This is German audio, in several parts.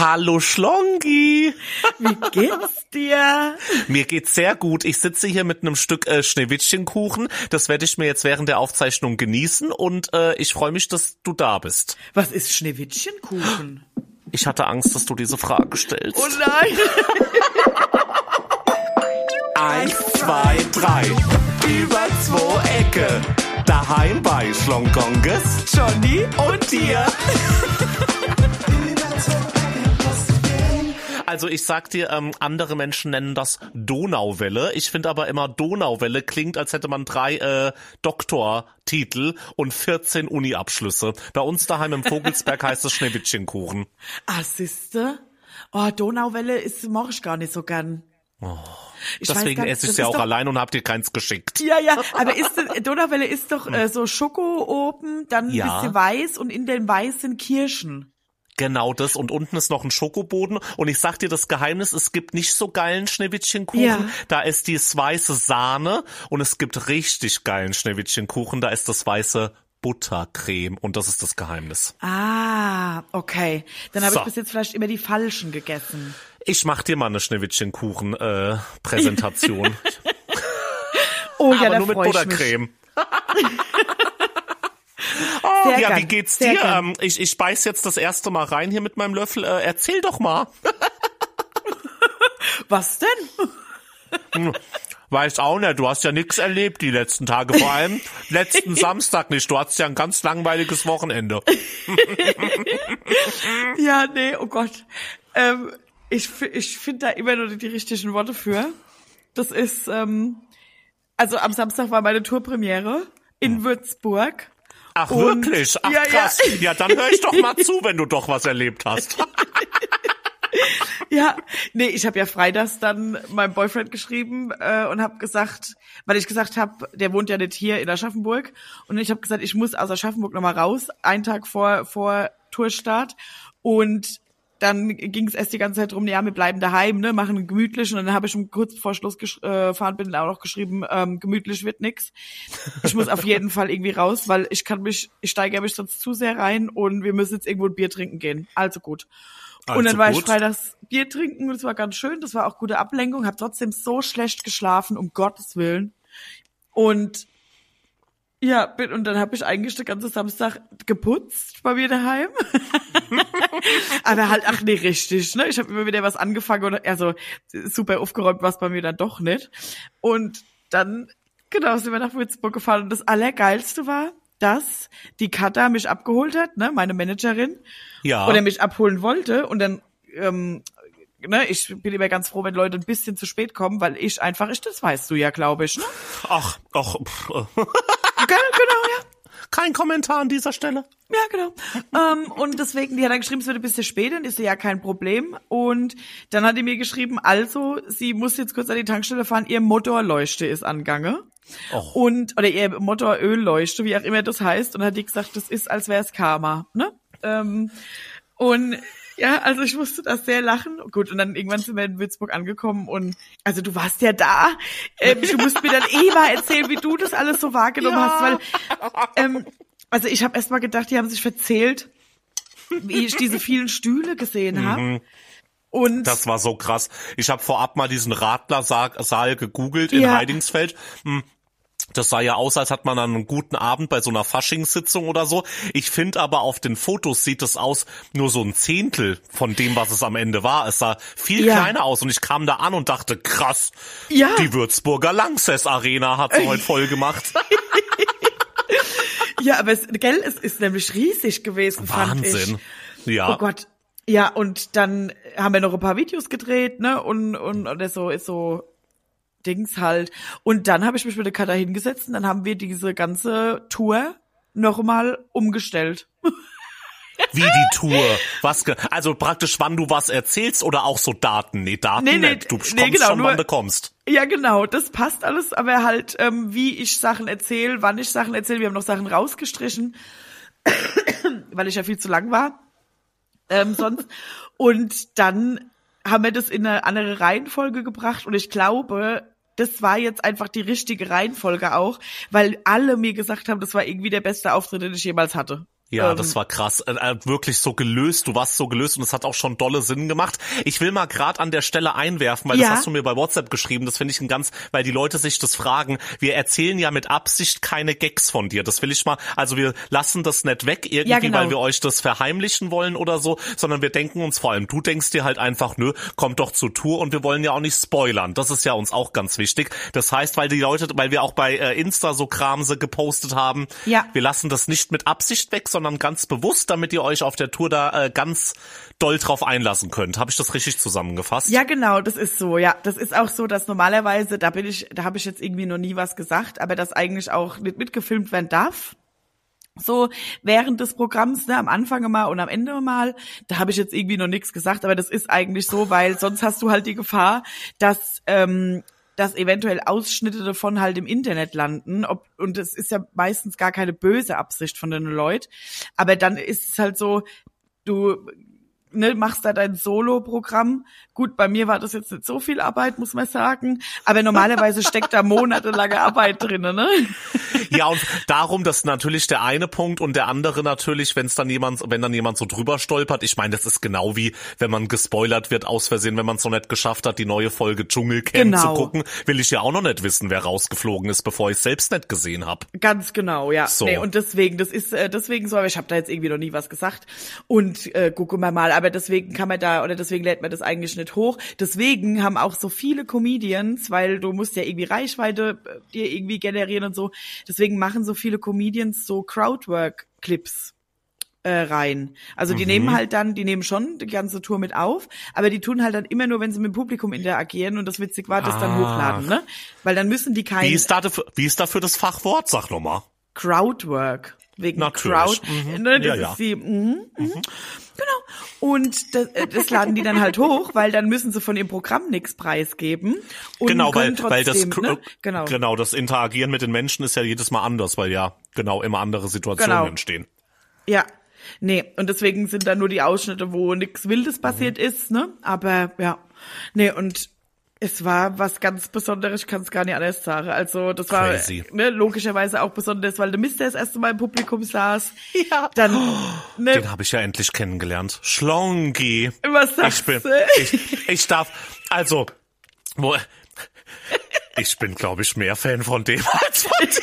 Hallo Schlongi. Wie geht's dir? Mir geht's sehr gut. Ich sitze hier mit einem Stück Schneewittchenkuchen. Das werde ich mir jetzt während der Aufzeichnung genießen und ich freue mich, dass du da bist. Was ist Schneewittchenkuchen? Ich hatte Angst, dass du diese Frage stellst. Oh nein! 1, 2, 3, über 2 Ecke. Daheim bei Schlongonges, Johnny und dir. Also ich sag dir, andere Menschen nennen das Donauwelle. Ich finde aber immer, Donauwelle klingt, als hätte man 3 Doktortitel und 14 Uni-Abschlüsse. Bei uns daheim im Vogelsberg heißt es Schneewittchenkuchen. Ah, siehste? Oh, Donauwelle mag ich gar nicht so gern. Oh. Deswegen esse ich es ja auch allein und hab dir keins geschickt. Ja, aber Donauwelle ist doch so Schoko oben, dann ein bisschen weiß und in dem Weiß sind Kirschen. Genau das und unten ist noch ein Schokoboden und ich sag dir das Geheimnis, es gibt nicht so geilen Schneewittchenkuchen, da ist die weiße Sahne und es gibt richtig geilen Schneewittchenkuchen, da ist das weiße Buttercreme und das ist das Geheimnis. Ah, okay. Dann habe ich bis jetzt vielleicht immer die falschen gegessen. Ich mach dir mal eine Schneewittchenkuchen Präsentation. Oh ja, aber da nur mit Buttercreme. Oh, ja, wie geht's dir? Ich beiß jetzt das erste Mal rein hier mit meinem Löffel. Erzähl doch mal. Was denn? Weiß auch nicht, du hast ja nichts erlebt die letzten Tage, vor allem letzten Samstag nicht. Du hattest ja ein ganz langweiliges Wochenende. Ja, nee, oh Gott. Ich finde da immer nur die richtigen Worte für. Das ist, also am Samstag war meine Tourpremiere in Würzburg. Ach, wirklich? Ach, krass. Ja, dann höre ich doch mal zu, wenn du doch was erlebt hast. Ja, nee, ich habe ja freitags dann meinem Boyfriend geschrieben und habe gesagt, weil ich gesagt habe, der wohnt ja nicht hier in Aschaffenburg und ich habe gesagt, ich muss aus Aschaffenburg nochmal raus, einen Tag vor Tourstart und dann ging es erst die ganze Zeit drum, ja, wir bleiben daheim, ne, machen gemütlich und dann habe ich schon kurz vor Schluss gefahren bin auch noch geschrieben, gemütlich wird nix. Ich muss auf jeden Fall irgendwie raus, weil ich steigere mich sonst zu sehr rein und wir müssen jetzt irgendwo ein Bier trinken gehen. Also gut. Und dann war ich freitags Bier trinken und das war ganz schön, das war auch gute Ablenkung, habe trotzdem so schlecht geschlafen, um Gottes Willen. Und ja, und dann habe ich eigentlich den ganzen Samstag geputzt bei mir daheim. Aber halt, ach nee, richtig, ne? Ich habe immer wieder was angefangen und also super aufgeräumt war es bei mir dann doch nicht. Und dann, genau, sind wir nach Würzburg gefahren und das Allergeilste war, dass die Katha mich abgeholt hat, ne, meine Managerin, oder mich abholen wollte und dann, ne, ich bin immer ganz froh, wenn Leute ein bisschen zu spät kommen, weil das weißt du ja, glaube ich, ne? Ach. Genau, ja. Kein Kommentar an dieser Stelle. Ja, genau. Und deswegen, die hat dann geschrieben, es wird ein bisschen spät und ist so, ja, kein Problem. Und dann hat die mir geschrieben, also, sie muss jetzt kurz an die Tankstelle fahren, ihr Motorleuchte ist angange. Oh. Oder ihr Motorölleuchte, wie auch immer das heißt. Und hat die gesagt, das ist, als wäre es Karma, ne? Und ja, also ich musste da sehr lachen. Gut, und dann irgendwann sind wir in Würzburg angekommen und also du warst ja da. Du musst mir dann mal erzählen, wie du das alles so wahrgenommen hast, weil also ich habe erst mal gedacht, die haben sich verzählt, wie ich diese vielen Stühle gesehen habe. Und das war so krass. Ich habe vorab mal diesen Radlersaal gegoogelt in Heidingsfeld. Das sah ja aus, als hat man dann einen guten Abend bei so einer Faschingssitzung oder so. Ich finde aber auf den Fotos sieht es aus nur so ein Zehntel von dem, was es am Ende war. Es sah viel kleiner aus und ich kam da an und dachte, krass, die Würzburger Lanxess Arena hat sie heute voll gemacht. Ja, aber es ist nämlich riesig gewesen, Wahnsinn. Fand ich. Ja. Oh Gott. Ja, und dann haben wir noch ein paar Videos gedreht, ne, und das ist so Dings halt. Und dann habe ich mich mit der Katha hingesetzt und dann haben wir diese ganze Tour nochmal umgestellt. Wie die Tour? Also praktisch, wann du was erzählst oder auch so Daten? Nee, Daten nicht. Du kommst genau, schon, wann du kommst. Ja, genau, das passt alles, aber halt, wie ich Sachen erzähle, wann ich Sachen erzähle. Wir haben noch Sachen rausgestrichen, weil ich ja viel zu lang war. Sonst. Und dann haben wir das in eine andere Reihenfolge gebracht und ich glaube, das war jetzt einfach die richtige Reihenfolge auch, weil alle mir gesagt haben, das war irgendwie der beste Auftritt, den ich jemals hatte. Ja, das war krass. Wirklich so gelöst. Du warst so gelöst und es hat auch schon dolle Sinn gemacht. Ich will mal gerade an der Stelle einwerfen, weil das hast du mir bei WhatsApp geschrieben. Das finde ich weil die Leute sich das fragen. Wir erzählen ja mit Absicht keine Gags von dir. Das will ich mal, also wir lassen das nicht weg irgendwie, weil wir euch das verheimlichen wollen oder so, sondern wir denken uns vor allem, du denkst dir halt einfach, nö, kommt doch zur Tour und wir wollen ja auch nicht spoilern. Das ist ja uns auch ganz wichtig. Das heißt, weil wir auch bei Insta so Kramse gepostet haben, wir lassen das nicht mit Absicht weg, sondern ganz bewusst, damit ihr euch auf der Tour da ganz doll drauf einlassen könnt. Habe ich das richtig zusammengefasst? Ja, genau, das ist so. Ja, das ist auch so, dass normalerweise, da habe ich jetzt irgendwie noch nie was gesagt, aber das eigentlich auch nicht mitgefilmt werden darf. So während des Programms, ne, am Anfang mal und am Ende mal, da habe ich jetzt irgendwie noch nichts gesagt, aber das ist eigentlich so, weil sonst hast du halt die Gefahr, dass eventuell Ausschnitte davon halt im Internet landen. Und es ist ja meistens gar keine böse Absicht von den Leuten. Aber dann ist es halt so, du machst da dein Solo-Programm. Gut, bei mir war das jetzt nicht so viel Arbeit, muss man sagen. Aber normalerweise steckt da monatelange Arbeit drin, ne? Ja, und darum, das ist natürlich der eine Punkt und der andere natürlich, wenn dann jemand so drüber stolpert. Ich meine, das ist genau wie, wenn man gespoilert wird aus Versehen, wenn man es noch nicht geschafft hat, die neue Folge Dschungelcamp zu gucken, will ich ja auch noch nicht wissen, wer rausgeflogen ist, bevor ich es selbst nicht gesehen habe. Ganz genau, ja. So. Nee, und deswegen so, aber ich habe da jetzt irgendwie noch nie was gesagt. Und gucken wir mal, aber deswegen deswegen lädt man das eigentlich nicht hoch. Deswegen haben auch so viele Comedians, weil du musst ja irgendwie Reichweite dir irgendwie generieren und so, deswegen machen so viele Comedians so Crowdwork-Clips rein. Also die nehmen schon die ganze Tour mit auf, aber die tun halt dann immer nur, wenn sie mit dem Publikum interagieren und das witzig war, das dann hochladen, ne? Weil dann müssen die Wie ist dafür das Fachwort? Sag nochmal. Crowdwork. Wegen natürlich. Crowd. Ne, das ist die, genau. Und das laden die dann halt hoch, weil dann müssen sie von ihrem Programm nichts preisgeben. Und genau, weil das genau, das Interagieren mit den Menschen ist ja jedes Mal anders, weil ja genau immer andere Situationen entstehen. Ja. Nee, und deswegen sind da nur die Ausschnitte, wo nichts Wildes passiert ist, ne? Aber ja. Nee, und es war was ganz Besonderes, ich kann es gar nicht anders sagen. Also das war logischerweise auch besonders, weil der Mister das erste Mal im Publikum saß. Ja. Dann, den habe ich ja endlich kennengelernt. Schlongi. Was sagst du? Ich darf, also, ich bin, glaube ich, mehr Fan von dem als von dir.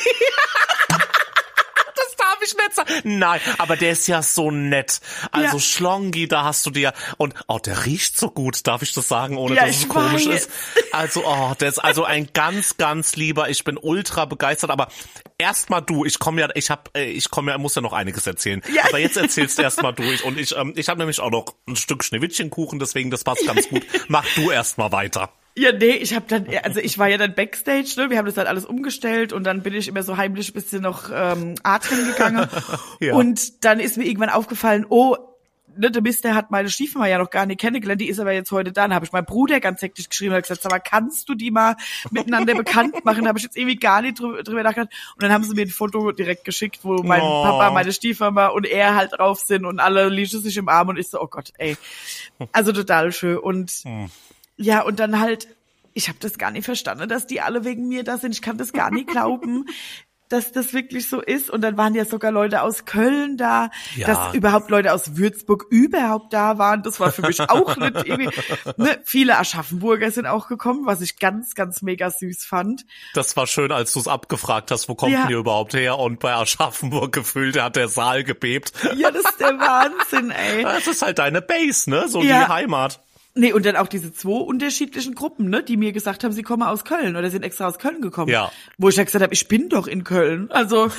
Ich nicht sagen. Nein, aber der ist ja so nett. Also Schlongi, da hast du dir und der riecht so gut, darf ich das sagen, ohne dass es komisch ist. Also, der ist also ein ganz, ganz lieber. Ich bin ultra begeistert, aber erstmal du. Ich muss ja noch einiges erzählen. Ja. Aber jetzt erzählst erstmal du. Und ich habe nämlich auch noch ein Stück Schneewittchenkuchen, deswegen das passt ganz gut. Mach du erstmal weiter. Ja, nee, ich war ja dann Backstage, ne? Wir haben das halt alles umgestellt und dann bin ich immer so heimlich ein bisschen noch atmen gegangen. Ja. Und dann ist mir irgendwann aufgefallen, der Mister hat meine Stiefmama ja noch gar nicht kennengelernt, die ist aber jetzt heute da. Dann habe ich meinem Bruder ganz hektisch geschrieben und gesagt, aber kannst du die mal miteinander bekannt machen? Da habe ich jetzt irgendwie gar nicht drüber nachgedacht. Und dann haben sie mir ein Foto direkt geschickt, wo mein Papa, meine Stiefmama und er halt drauf sind und alle ließen sich im Arm und ich so, oh Gott, ey. Also total schön. Und ja, und dann halt, ich habe das gar nicht verstanden, dass die alle wegen mir da sind. Ich kann das gar nicht glauben, dass das wirklich so ist. Und dann waren ja sogar Leute aus Köln da, dass überhaupt Leute aus Würzburg überhaupt da waren. Das war für mich auch nicht irgendwie. Ne? Viele Aschaffenburger sind auch gekommen, was ich ganz, ganz mega süß fand. Das war schön, als du es abgefragt hast, wo kommt denn ihr überhaupt her? Und bei Aschaffenburg gefühlt hat der Saal gebebt. Ja, das ist der Wahnsinn, ey. Das ist halt deine Base, ne? So die Heimat. Nee, und dann auch diese 2 unterschiedlichen Gruppen, ne, die mir gesagt haben, sie kommen aus Köln oder sind extra aus Köln gekommen. Ja. Wo ich ja gesagt habe, ich bin doch in Köln. Also.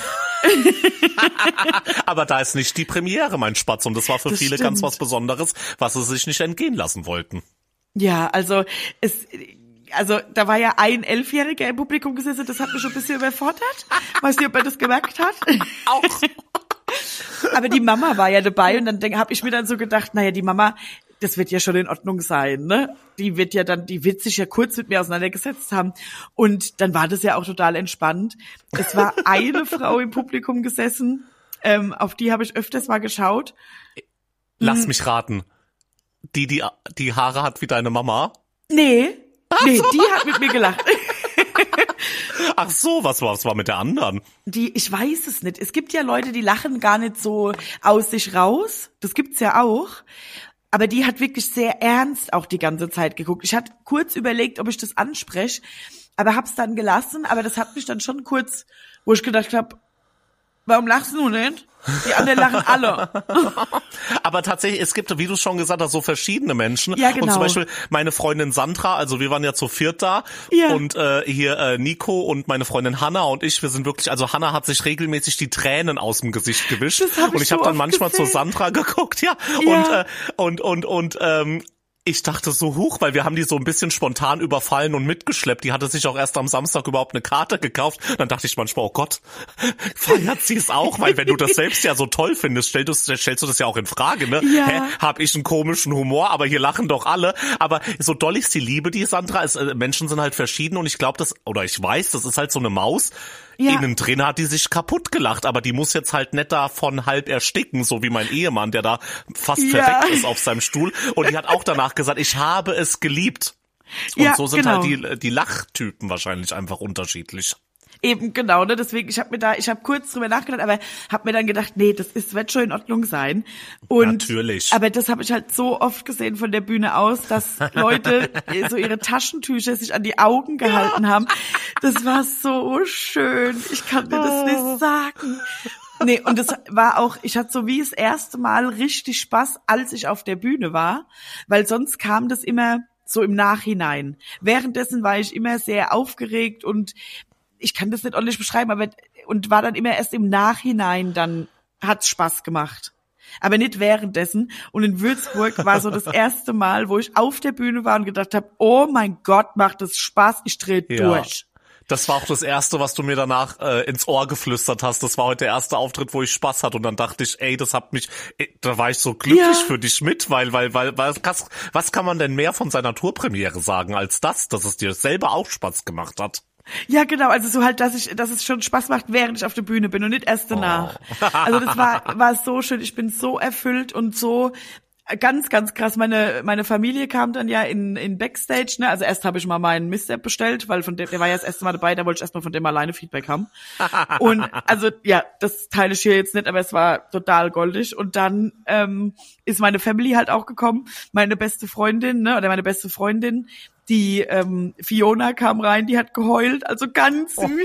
Aber da ist nicht die Premiere, mein Spatz. Und das war für viele ganz was Besonderes, was sie sich nicht entgehen lassen wollten. Ja, also da war ja ein 11-Jähriger im Publikum gesessen, das hat mich schon ein bisschen überfordert. Weiß nicht, ob er das gemerkt hat. Auch. Aber die Mama war ja dabei und dann habe ich mir dann so gedacht, naja, die Mama, das wird ja schon in Ordnung sein, ne? Die wird sich ja kurz mit mir auseinandergesetzt haben. Und dann war das ja auch total entspannt. Es war eine Frau im Publikum gesessen, auf die habe ich öfters mal geschaut. Lass mich raten. Die Haare hat wie deine Mama? Nee, die hat mit mir gelacht. Ach so, was war mit der anderen? Ich weiß es nicht. Es gibt ja Leute, die lachen gar nicht so aus sich raus. Das gibt's ja auch. Aber die hat wirklich sehr ernst auch die ganze Zeit geguckt. Ich hatte kurz überlegt, ob ich das anspreche, aber hab's dann gelassen. Aber das hat mich dann schon kurz, wo ich gedacht habe, warum lachst du nicht? Die anderen lachen alle. Aber tatsächlich, es gibt, wie du schon gesagt hast, so verschiedene Menschen. Ja, genau. Und zum Beispiel meine Freundin Sandra, also wir waren ja zu viert da. Ja. Und hier Nico und meine Freundin Hanna und ich, wir sind wirklich, also Hanna hat sich regelmäßig die Tränen aus dem Gesicht gewischt. Das hab ich und ich so habe dann oft manchmal gesehen. zu Sandra geguckt, ja. Ja. Und ich dachte so, huch, weil wir haben die so ein bisschen spontan überfallen und mitgeschleppt. Die hatte sich auch erst am Samstag überhaupt eine Karte gekauft. Dann dachte ich manchmal, oh Gott, feiert sie es auch? Weil wenn du das selbst ja so toll findest, stellst du das ja auch in Frage, ne? Ja. Hä, hab ich einen komischen Humor, aber hier lachen doch alle. Aber so doll ich sie liebe, die Sandra, Menschen sind halt verschieden und ich glaube, ich weiß, das ist halt so eine Maus. Ja. Innen drin hat die sich kaputt gelacht, aber die muss jetzt halt nicht davon halb ersticken, so wie mein Ehemann, der da fast Ja. verreckt ist auf seinem Stuhl. Und die hat auch danach gesagt, ich habe es geliebt. Und Ja, so sind genau. halt die Lachtypen wahrscheinlich einfach unterschiedlich. Eben, genau, ne, deswegen, ich habe kurz drüber nachgedacht, aber habe mir dann gedacht, nee, wird schon in Ordnung sein. Und, Natürlich. Aber das habe ich halt so oft gesehen von der Bühne aus, dass Leute so ihre Taschentücher sich an die Augen gehalten haben. Das war so schön, ich kann dir das nicht sagen. Nee, und das war auch, ich hatte so wie das erste Mal richtig Spaß, als ich auf der Bühne war, weil sonst kam das immer so im Nachhinein. Währenddessen war ich immer sehr aufgeregt und ich kann das nicht ordentlich beschreiben, und war dann immer erst im Nachhinein, dann hat's Spaß gemacht. Aber nicht währenddessen. Und in Würzburg war so das erste Mal, wo ich auf der Bühne war und gedacht habe, oh mein Gott, macht das Spaß, ich drehe durch. Das war auch das Erste, was du mir danach ins Ohr geflüstert hast. Das war heute der erste Auftritt, wo ich Spaß hatte. Und dann dachte ich, da war ich so glücklich für dich mit, weil was kann man denn mehr von seiner Tourpremiere sagen als dass es dir selber auch Spaß gemacht hat? Ja, genau, also so halt, dass es schon Spaß macht, während ich auf der Bühne bin und nicht erst danach. Also das war so schön, ich bin so erfüllt und so ganz, ganz krass. Meine Familie kam dann ja in Backstage, ne? Also erst habe ich mal meinen Mist-App bestellt, weil der war ja das erste Mal dabei, da wollte ich erstmal von dem alleine Feedback haben. Und also ja, das teile ich hier jetzt nicht, aber es war total goldig. Und dann ist meine Family halt auch gekommen, meine beste Freundin, ne? Oder meine beste Freundin, die Fiona kam rein, die hat geheult, also ganz süß.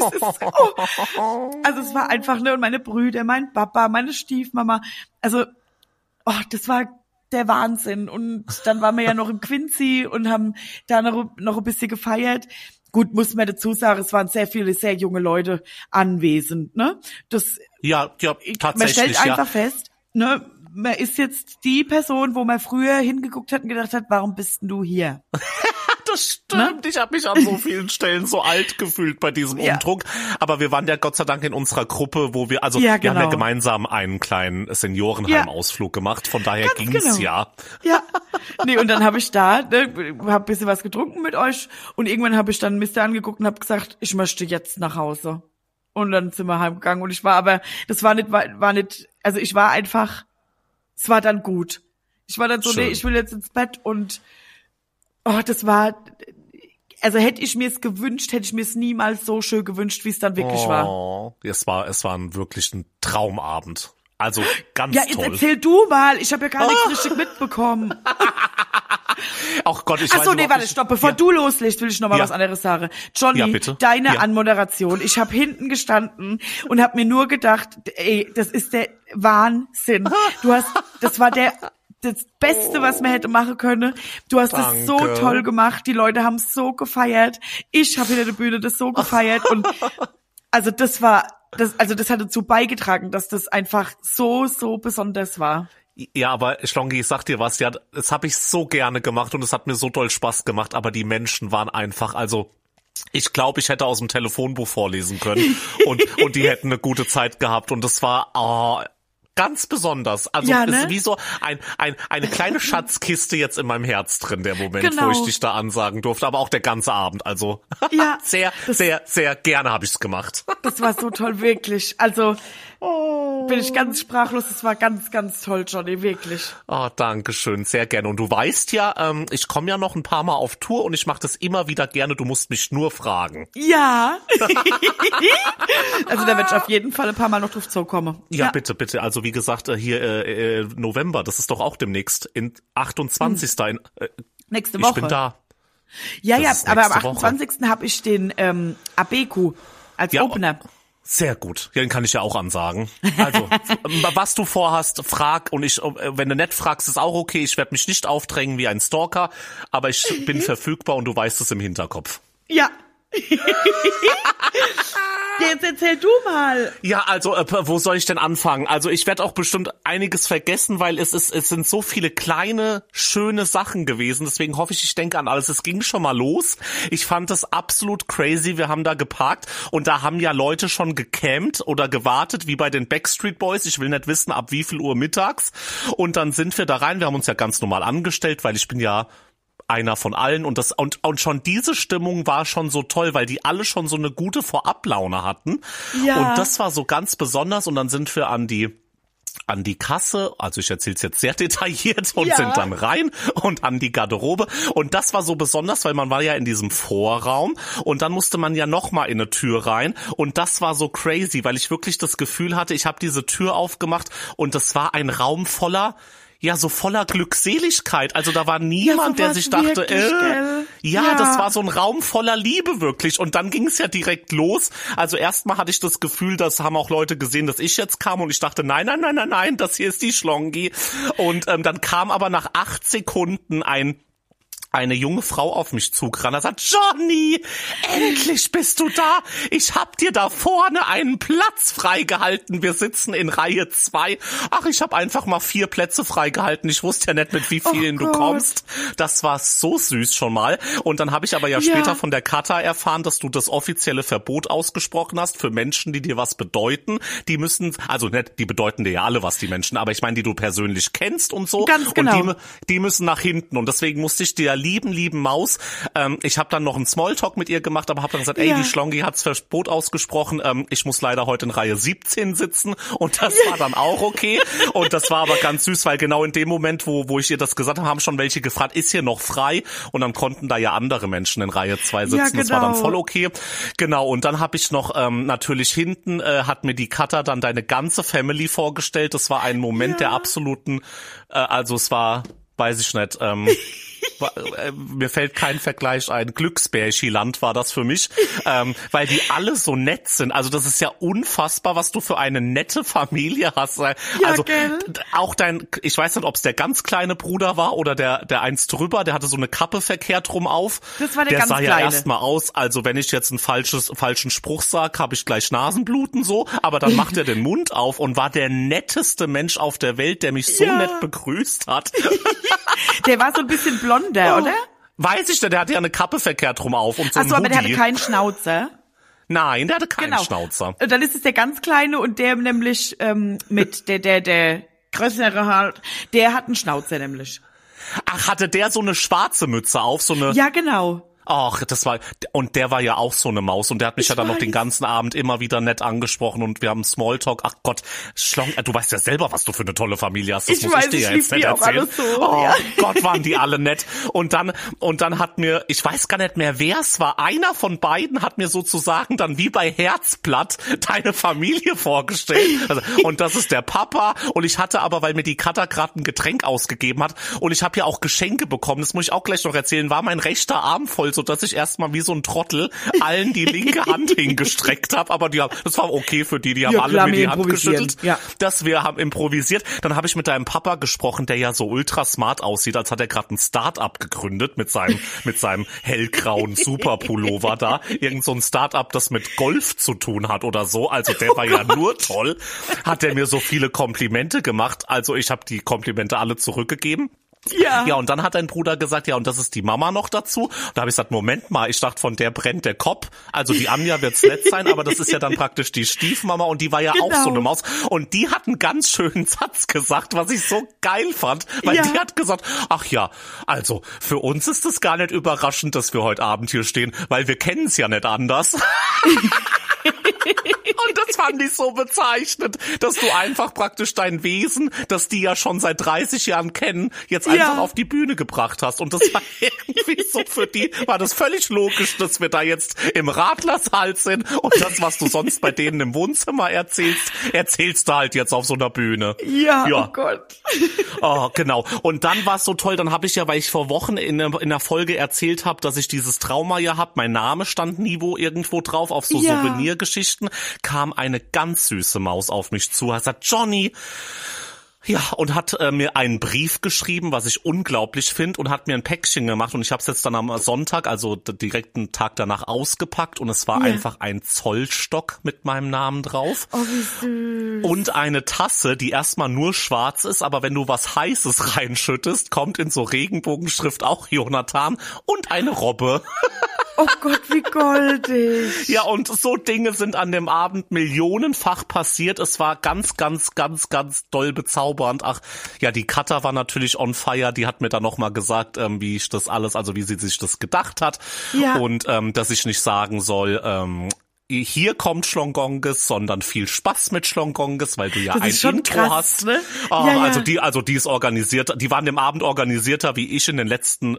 Also es war einfach, ne? Und meine Brüder, mein Papa, meine Stiefmama, also das war der Wahnsinn. Und dann waren wir ja noch im Quincy und haben da noch ein bisschen gefeiert. Gut, muss man dazu sagen, es waren sehr viele, sehr junge Leute anwesend, ne? Ja, tatsächlich, man stellt einfach fest, ne? Man ist jetzt die Person, wo man früher hingeguckt hat und gedacht hat, warum bist denn du hier? Das stimmt. Ne? Ich habe mich an so vielen Stellen so alt gefühlt bei diesem Umdruck. Aber wir waren ja Gott sei Dank in unserer Gruppe, wo wir haben ja gemeinsam einen kleinen Seniorenheim-Ausflug gemacht. Von daher ging's ja. Ja. Nee, und dann habe ich hab ein bisschen was getrunken mit euch und irgendwann habe ich dann Mister angeguckt und habe gesagt, ich möchte jetzt nach Hause. Und dann sind wir heimgegangen und ich war nicht, also ich war einfach, es war dann gut. Ich war dann so, schön. Nee, ich will jetzt ins Bett und das war, also hätte ich mir es niemals so schön gewünscht, wie es dann wirklich war. Es war wirklich ein Traumabend. Also ganz toll. Ja, jetzt erzähl du mal, ich habe ja gar nichts richtig mitbekommen. Ach Gott, warte, stopp, bevor du loslegst, will ich noch mal was anderes sagen. Johnny, deine Anmoderation. Ich habe hinten gestanden und habe mir nur gedacht, ey, das ist der Wahnsinn. Das war das Beste, was man hätte machen können. Du hast es so toll gemacht. Die Leute haben es so gefeiert. Ich habe hinter der Bühne das so gefeiert. Und also das hat dazu beigetragen, dass das einfach so, so besonders war. Ja, aber Schlongi, ich sag dir was, ja, das habe ich so gerne gemacht und es hat mir so doll Spaß gemacht, aber die Menschen waren einfach, also ich glaube, ich hätte aus dem Telefonbuch vorlesen können und die hätten eine gute Zeit gehabt und das war ganz besonders. Also ist wie so eine kleine Schatzkiste jetzt in meinem Herz drin, der Moment, wo ich dich da ansagen durfte, aber auch der ganze Abend. Also sehr, sehr, sehr gerne habe ich's gemacht. Das war so toll, wirklich. Also bin ich ganz sprachlos. Das war ganz, ganz toll, Johnny, wirklich. Oh, danke schön, sehr gerne. Und du weißt ja, ich komme ja noch ein paar Mal auf Tour und ich mache das immer wieder gerne. Du musst mich nur fragen. Ja. Also da werde ich auf jeden Fall ein paar Mal noch drauf zukommen. Ja, bitte, bitte. Also wie gesagt, hier November, das ist doch auch demnächst. In 28. Nächste Woche. Ich bin da. Ja, Das ist aber am nächste 28. habe ich den Abeku als Opener. Sehr gut. Ja, den kann ich ja auch ansagen. Also, was du vorhast, frag. Und wenn du nicht fragst, ist auch okay. Ich werde mich nicht aufdrängen wie ein Stalker, aber ich bin verfügbar und du weißt es im Hinterkopf. Ja. Jetzt erzähl du mal. Ja, also wo soll ich denn anfangen? Also ich werde auch bestimmt einiges vergessen, weil es sind so viele kleine, schöne Sachen gewesen. Deswegen hoffe ich denke an alles. Es ging schon mal los. Ich fand das absolut crazy. Wir haben da geparkt und da haben ja Leute schon gecampt oder gewartet, wie bei den Backstreet Boys. Ich will nicht wissen, ab wie viel Uhr mittags. Und dann sind wir da rein. Wir haben uns ja ganz normal angestellt, weil ich bin ja einer von allen und schon diese Stimmung war schon so toll, weil die alle schon so eine gute Vorablaune hatten. Ja. Und das war so ganz besonders und dann sind wir an die Kasse, also ich erzähle es jetzt sehr detailliert und sind dann rein und an die Garderobe und das war so besonders, weil man war ja in diesem Vorraum und dann musste man ja nochmal in eine Tür rein und das war so crazy, weil ich wirklich das Gefühl hatte, ich habe diese Tür aufgemacht und das war ein Raum voller Glückseligkeit. Also da war niemand, der sich dachte, wirklich, das war so ein Raum voller Liebe wirklich. Und dann ging es ja direkt los. Also erstmal hatte ich das Gefühl, das haben auch Leute gesehen, dass ich jetzt kam und ich dachte, nein, das hier ist die Schlongi. Und dann kam aber nach 8 Sekunden eine junge Frau auf mich zugerannt. Er sagt, Johnny, endlich bist du da. Ich hab dir da vorne einen Platz freigehalten. Wir sitzen in Reihe 2. Ach, ich habe einfach mal 4 Plätze freigehalten. Ich wusste ja nicht, mit wie vielen du kommst. Das war so süß schon mal. Und dann habe ich aber später von der Kata erfahren, dass du das offizielle Verbot ausgesprochen hast für Menschen, die dir was bedeuten. Die müssen, also nicht, die bedeuten dir ja alle was, die Menschen, aber ich meine, die du persönlich kennst und so. Ganz genau. Und die müssen nach hinten. Und deswegen musste ich dir lieben Maus. Ich habe dann noch einen Smalltalk mit ihr gemacht, aber habe dann gesagt, die Schlongi hat's Verbot ausgesprochen. Ich muss leider heute in Reihe 17 sitzen und das war dann auch okay. Und das war aber ganz süß, weil genau in dem Moment, wo ich ihr das gesagt habe, haben schon welche gefragt, ist hier noch frei? Und dann konnten da ja andere Menschen in Reihe 2 sitzen. Ja, genau. Das war dann voll okay. Genau, und dann habe ich noch natürlich hinten, hat mir die Kata dann deine ganze Family vorgestellt. Das war ein Moment der absoluten, also es war, weiß ich nicht, mir fällt kein Vergleich ein. Glücksbärchiland war das für mich, weil die alle so nett sind. Also das ist ja unfassbar, was du für eine nette Familie hast. Also auch ich weiß nicht, ob es der ganz kleine Bruder war oder der eins drüber, der hatte so eine Kappe verkehrt rum auf. Das war der ganz kleine. Der sah ja erstmal aus, also wenn ich jetzt einen falschen Spruch sag, habe ich gleich Nasenbluten so, aber dann macht er den Mund auf und war der netteste Mensch auf der Welt, der mich so nett begrüßt hat. Der war so ein bisschen blonder, oder? Weiß ich, der hatte ja eine Kappe verkehrt rum auf und so ein Achso, aber der hatte keinen Schnauzer. Nein, der hatte keinen Schnauzer. Und dann ist es der ganz kleine und der nämlich mit der größere halt, der hat einen Schnauzer nämlich. Ach, hatte der so eine schwarze Mütze auf, so eine? Ja, genau. Ach, und der war ja auch so eine Maus und der hat mich dann noch den ganzen Abend immer wieder nett angesprochen und wir haben Smalltalk. Ach Gott, du weißt ja selber, was du für eine tolle Familie hast. Das muss ich dir ja jetzt nicht erzählen. So, Gott, waren die alle nett. Und dann hat mir, ich weiß gar nicht mehr, wer es war, einer von beiden hat mir sozusagen dann wie bei Herzblatt deine Familie vorgestellt. Also, und das ist der Papa und ich hatte aber, weil mir die Kata gerade ein Getränk ausgegeben hat und ich habe ja auch Geschenke bekommen, das muss ich auch gleich noch erzählen, war mein rechter Arm voll, so dass ich erstmal wie so ein Trottel allen die linke Hand hingestreckt habe, aber das war okay für die haben alle mir die Hand geschüttelt. Ja. Wir haben improvisiert. Dann habe ich mit deinem Papa gesprochen, der ja so ultra smart aussieht, als hat er gerade ein Start-up gegründet mit seinem hellgrauen Superpullover da. Irgend so ein Start-up, das mit Golf zu tun hat oder so. Also der war ja nur toll. Hat er mir so viele Komplimente gemacht. Also ich habe die Komplimente alle zurückgegeben. Ja, und dann hat dein Bruder gesagt, ja, und das ist die Mama noch dazu. Da habe ich gesagt, Moment mal, ich dachte, von der brennt der Kopf. Also die Anja wird's nett sein, aber das ist ja dann praktisch die Stiefmama und die war ja auch so eine Maus. Und die hat einen ganz schönen Satz gesagt, was ich so geil fand, weil die hat gesagt, ach ja, also für uns ist es gar nicht überraschend, dass wir heute Abend hier stehen, weil wir kennen es ja nicht anders. Und Das fand ich so bezeichnend, dass du einfach praktisch dein Wesen, das die ja schon seit 30 Jahren kennen, jetzt einfach auf die Bühne gebracht hast. Und das war irgendwie so, für die war das völlig logisch, dass wir da jetzt im Radlersaal sind und das, was du sonst bei denen im Wohnzimmer erzählst du halt jetzt auf so einer Bühne. Ja. Oh Gott. Oh, genau. Und dann war es so toll, dann habe ich ja, weil ich vor Wochen in der Folge erzählt habe, dass ich dieses Trauma ja habe, mein Name stand nie irgendwo drauf, auf so Souvenirgeschichten, kam eine ganz süße Maus auf mich zu, hat gesagt, Johnny, ja, und hat mir einen Brief geschrieben, was ich unglaublich finde, und hat mir ein Päckchen gemacht und ich habe es jetzt dann am Sonntag, also direkt einen Tag danach ausgepackt und es war einfach ein Zollstock mit meinem Namen drauf. Oh, wie süß. Und eine Tasse, die erstmal nur schwarz ist, aber wenn du was Heißes reinschüttest, kommt in so Regenbogenschrift auch Jonathan und eine Robbe. Oh Gott, wie goldig. Ja, und so Dinge sind an dem Abend millionenfach passiert. Es war ganz, ganz, ganz, ganz doll bezaubernd. Ach, ja, die Katha war natürlich on fire. Die hat mir dann nochmal gesagt, wie ich das alles, also wie sie sich das gedacht hat. Ja. Und dass ich nicht sagen soll, hier kommt Schlongonges, sondern viel Spaß mit Schlongonges, weil du ja ein Intro krass, hast. Ne? Also die ist organisiert, die war an dem Abend organisierter wie ich in den letzten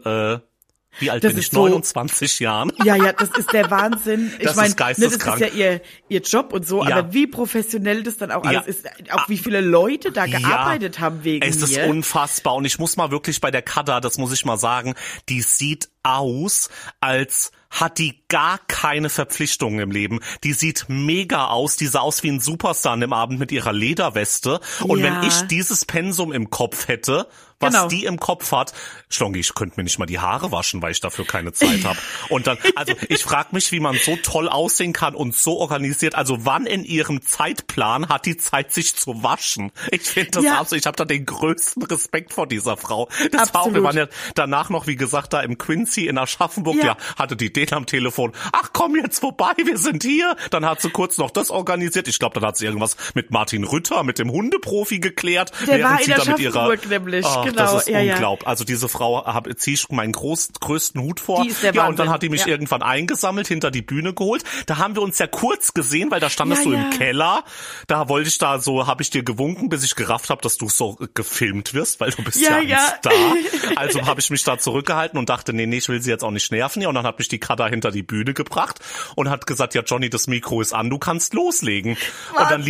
wie alt bin ich? 29 Jahren. Ja, das ist der Wahnsinn. Ich meine, das ist ja ihr Job und so, aber wie professionell das dann auch alles ist, auch wie viele Leute da gearbeitet haben wegen mir. Es ist unfassbar und ich muss mal wirklich bei der Katha, das muss ich mal sagen, die sieht aus, als hat die gar keine Verpflichtungen im Leben. Die sieht mega aus, die sah aus wie ein Superstar an dem Abend mit ihrer Lederweste. Und wenn ich dieses Pensum im Kopf hätte, was die im Kopf hat, Schlongi, ich könnte mir nicht mal die Haare waschen, weil ich dafür keine Zeit habe. Und dann, also ich frage mich, wie man so toll aussehen kann und so organisiert. Also wann in ihrem Zeitplan hat die Zeit, sich zu waschen? Ich finde das absolut, ich habe da den größten Respekt vor dieser Frau. Das war auch, wir waren ja danach noch, wie gesagt, da im Quincy in Aschaffenburg, hatte die den am Telefon, ach komm jetzt vorbei, wir sind hier. Dann hat sie kurz noch das organisiert. Ich glaube, dann hat sie irgendwas mit Martin Rütter, mit dem Hundeprofi geklärt. Der war in Aschaffenburg nämlich, genau. Das ist unglaublich. Also diese Frau, ziehe ich meinen größten Hut vor. Die ist der Wahnsinn. Und dann hat die mich irgendwann eingesammelt, hinter die Bühne geholt. Da haben wir uns ja kurz gesehen, weil da standest du im Keller. Da habe ich dir gewunken, bis ich gerafft habe, dass du so gefilmt wirst, weil du bist ja ein Star. Also habe ich mich da zurückgehalten und dachte, nee, ich will sie jetzt auch nicht nerven. Ja, und dann hat mich die Katha hinter die Bühne gebracht und hat gesagt, ja Johnny, das Mikro ist an, du kannst loslegen. Und dann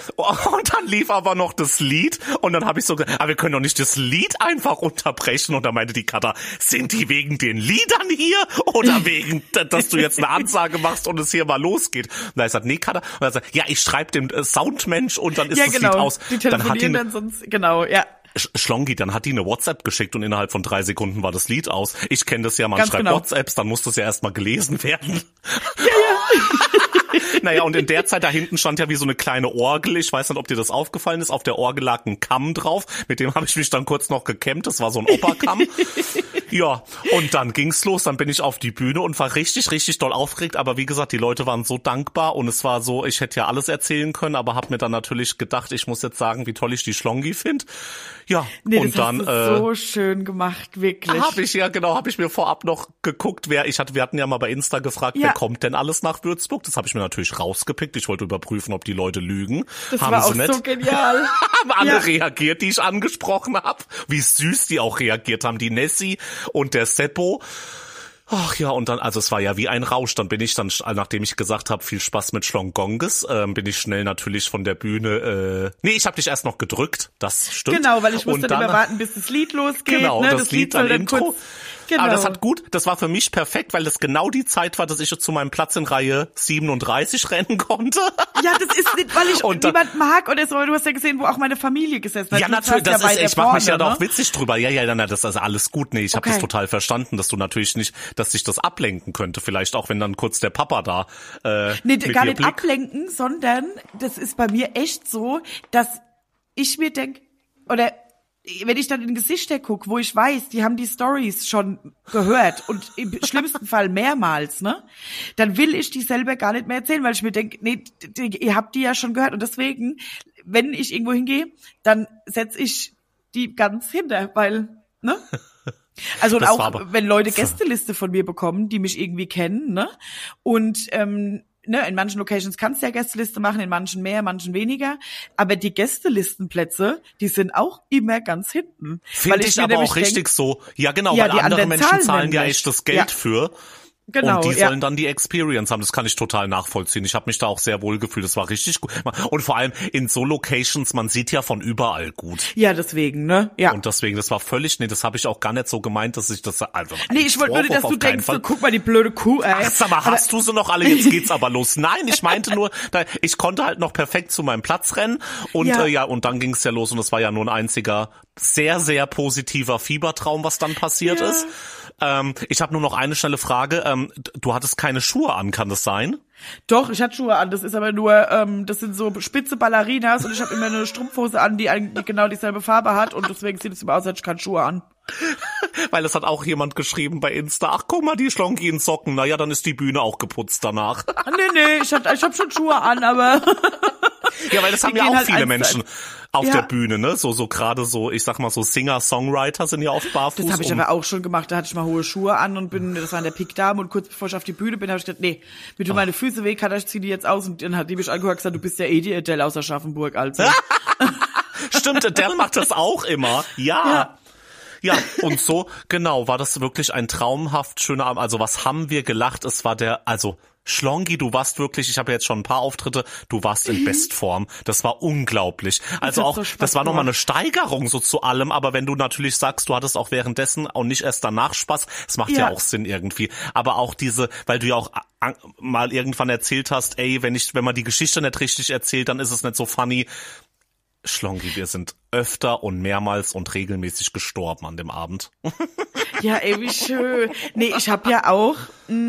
lief aber noch das Lied und dann habe ich so gesagt, aber wir können doch nicht das Lied einfach unterbrechen. Und da meinte die Katha, sind die wegen den Liedern hier oder wegen, dass du jetzt eine Ansage machst und es hier mal losgeht? Und da hat gesagt, nee Katha. Und er sagt, ja, ich schreibe dem Soundmensch und dann ist das Lied aus. Die telefonieren dann sonst, Schlongi, dann hat die eine WhatsApp geschickt und innerhalb von 3 Sekunden war das Lied aus. Ich kenne das ja, man schreibt WhatsApps, dann muss das ja erstmal gelesen werden. Naja, und in der Zeit da hinten stand ja wie so eine kleine Orgel. Ich weiß nicht, ob dir das aufgefallen ist. Auf der Orgel lag ein Kamm drauf. Mit dem habe ich mich dann kurz noch gekämmt. Das war so ein Operkamm. Ja, und dann ging's los. Dann bin ich auf die Bühne und war richtig, richtig doll aufgeregt. Aber wie gesagt, die Leute waren so dankbar und es war so, ich hätte ja alles erzählen können, aber habe mir dann natürlich gedacht, ich muss jetzt sagen, wie toll ich die Schlongi finde. Ja, und das dann hast du so schön gemacht, wirklich. Habe ich mir vorab noch geguckt, wir hatten ja mal bei Insta gefragt, wer kommt denn alles nach Würzburg? Das habe ich mir natürlich rausgepickt. Ich wollte überprüfen, ob die Leute lügen. Das haben war sie auch nicht. So genial. Haben alle reagiert, die ich angesprochen habe. Wie süß die auch reagiert haben, die Nessie und der Seppo. Ach ja, und dann, also es war ja wie ein Rausch. Dann bin ich nachdem ich gesagt habe, viel Spaß mit Schlongonges, bin ich schnell natürlich von der Bühne, ich habe dich erst noch gedrückt, das stimmt. Genau, weil ich musste dann immer warten, bis das Lied losgeht. Genau, ne? das Lied dann Intro. Kurz, genau. Aber das war für mich perfekt, weil das genau die Zeit war, dass ich zu meinem Platz in Reihe 37 rennen konnte. Ja, das ist nicht, weil ich niemand mag oder so, du hast ja gesehen, wo auch meine Familie gesessen hat. Ja, natürlich, ich mache mich ja da auch witzig drüber. Ja, das ist alles gut. Nee, ich habe das total verstanden, dass du natürlich nicht, dass sich das ablenken könnte. Vielleicht auch, wenn dann kurz der Papa da mit gar nicht ablenken, sondern das ist bei mir echt so, dass ich mir denke, oder wenn ich dann in Gesichter gucke, wo ich weiß, die haben die Stories schon gehört und im schlimmsten Fall mehrmals, ne, dann will ich die selber gar nicht mehr erzählen, weil ich mir denke, nee, ihr habt die ja schon gehört und deswegen, wenn ich irgendwo hingehe, dann setze ich die ganz hinter, weil, ne? Also und auch, wenn Leute Gästeliste von mir bekommen, die mich irgendwie kennen, ne, und in manchen Locations kannst du ja Gästeliste machen, in manchen mehr, manchen weniger. Aber die Gästelistenplätze, die sind auch immer ganz hinten. Finde ich aber auch richtig so. Ja, genau, weil andere Menschen zahlen ja echt das Geld für. Genau, und die sollen dann die Experience haben. Das kann ich total nachvollziehen. Ich habe mich da auch sehr wohl gefühlt. Das war richtig gut. Und vor allem in so Locations, man sieht ja von überall gut. Ja, deswegen, ne? Ja. Und deswegen, das war völlig, das habe ich auch gar nicht so gemeint, dass ich das, also. Nee, ich wollte nur, dass du denkst, so, guck mal, die blöde Kuh, ey. Ach, sag mal, hast du sie noch alle? Jetzt geht's aber los. Nein, ich meinte nur, ich konnte halt noch perfekt zu meinem Platz rennen. Und und dann ging's ja los. Und es war ja nur ein einziger, sehr, sehr positiver Fiebertraum, was dann passiert ist. Ich habe nur noch eine schnelle Frage. Du hattest keine Schuhe an, kann das sein? Doch, ich hatte Schuhe an. Das ist aber nur, das sind so spitze Ballerinas und ich habe immer eine Strumpfhose an, die eigentlich genau dieselbe Farbe hat und deswegen sieht es immer aus, als ich keine Schuhe an. Weil es hat auch jemand geschrieben bei Insta, ach guck mal, die Schlonki in Socken, naja, dann ist die Bühne auch geputzt danach. Nee, ich hab schon Schuhe an, aber... Ja, weil das haben ja auch halt viele Menschen auf der Bühne, ne? So gerade so, ich sag mal so Singer-Songwriter sind ja oft barfuß. Das habe ich aber auch schon gemacht, da hatte ich mal hohe Schuhe an und das war in der Pick Dame und kurz bevor ich auf die Bühne bin, habe ich gedacht, nee, mir tun meine Füße weh, ich zieh die jetzt aus und dann hat die mich angehört und gesagt, du bist ja eh die Adele aus Aschaffenburg, also. Stimmt, Adele macht das auch immer, ja. Ja, und so, genau, war das wirklich ein traumhaft schöner Abend. Also was haben wir gelacht? Es war Schlongi, du warst wirklich, ich habe jetzt schon ein paar Auftritte, du warst in Bestform. Das war unglaublich. Also auch, das war nochmal eine Steigerung so zu allem, aber wenn du natürlich sagst, du hattest auch währenddessen und nicht erst danach Spaß, es macht ja auch Sinn irgendwie. Aber auch weil du ja auch mal irgendwann erzählt hast, ey, wenn man die Geschichte nicht richtig erzählt, dann ist es nicht so funny. Schlongi, wir sind öfter und mehrmals und regelmäßig gestorben an dem Abend. Ja, ey, wie schön. Nee, ich habe ja auch,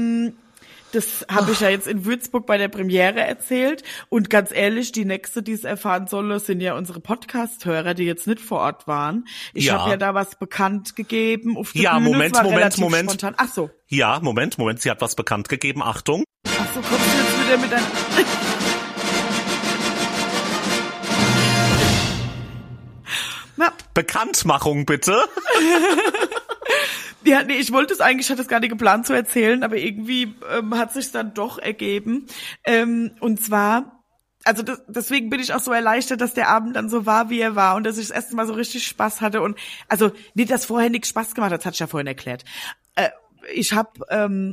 das habe ich ja jetzt in Würzburg bei der Premiere erzählt und ganz ehrlich, die nächste, die es erfahren soll, sind ja unsere Podcast-Hörer, die jetzt nicht vor Ort waren. Ich habe ja da was bekannt gegeben auf der Bühne. Moment. Spontan. Ach so. Ja, Moment, sie hat was bekannt gegeben, Achtung. Ach so, kommst du jetzt wieder mit deinem... Na. Bekanntmachung bitte. Ja, nee, ich hatte es gar nicht geplant zu erzählen, aber irgendwie hat sich's dann doch ergeben. Und zwar, also deswegen bin ich auch so erleichtert, dass der Abend dann so war, wie er war und dass ich das erste Mal so richtig Spaß hatte und also nicht, dass vorher nichts Spaß gemacht hat, das hatte ich ja vorhin erklärt. Ich habe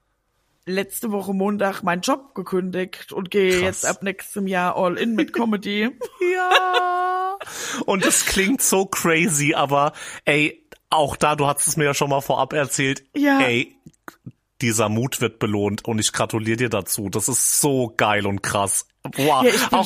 letzte Woche Montag meinen Job gekündigt und gehe jetzt ab nächstem Jahr all in mit Comedy. Ja. Und es klingt so crazy, aber ey, auch da, du hast es mir ja schon mal vorab erzählt, ey, dieser Mut wird belohnt und ich gratuliere dir dazu. Das ist so geil und krass. Boah. Ja, ich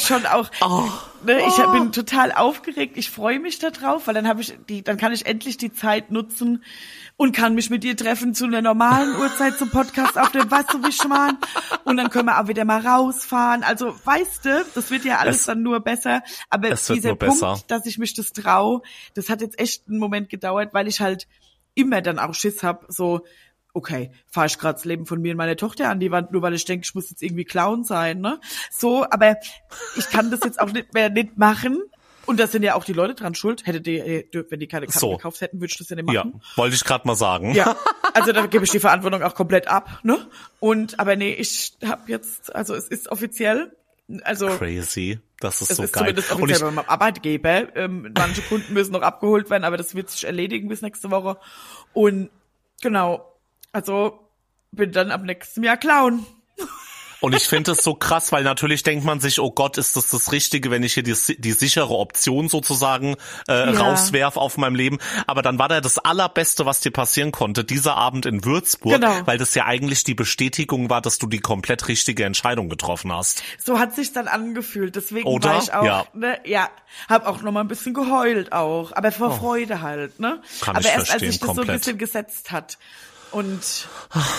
bin ich bin total aufgeregt. Ich freue mich da drauf, weil dann kann ich endlich die Zeit nutzen und kann mich mit dir treffen zu einer normalen Uhrzeit zum Podcast auf dem Wasserwischmann. Und dann können wir auch wieder mal rausfahren. Also, weißt du, das wird ja alles dann nur besser. Aber dieser Punkt, dass ich mich das traue, das hat jetzt echt einen Moment gedauert, weil ich halt immer dann auch Schiss hab, so, okay, fahre ich gerade das Leben von mir und meiner Tochter an die Wand, nur weil ich denke, ich muss jetzt irgendwie Clown sein, ne? So, aber ich kann das jetzt auch nicht machen. Und das sind ja auch die Leute dran schuld. Wenn die keine Karten gekauft hätten, würde ich das ja nicht machen. Ja, wollte ich gerade mal sagen. Ja, also da gebe ich die Verantwortung auch komplett ab, ne? Aber nee, ich habe jetzt, also es ist offiziell, also crazy, das ist so ist geil. Zumindest offiziell bei meinem Arbeitgeber. Manche Kunden müssen noch abgeholt werden, aber das wird sich erledigen bis nächste Woche. Und genau, also bin dann ab nächstem Jahr Clown. Und ich finde es so krass, weil natürlich denkt man sich, oh Gott, ist das Richtige, wenn ich hier die sichere Option sozusagen rauswerf auf meinem Leben. Aber dann war da das Allerbeste, was dir passieren konnte, dieser Abend in Würzburg, weil das ja eigentlich die Bestätigung war, dass du die komplett richtige Entscheidung getroffen hast. So hat sich's dann angefühlt, deswegen war ich auch, hab auch noch mal ein bisschen geheult auch, aber vor Freude halt, ne? Aber erst als sich das so ein bisschen gesetzt hat. Und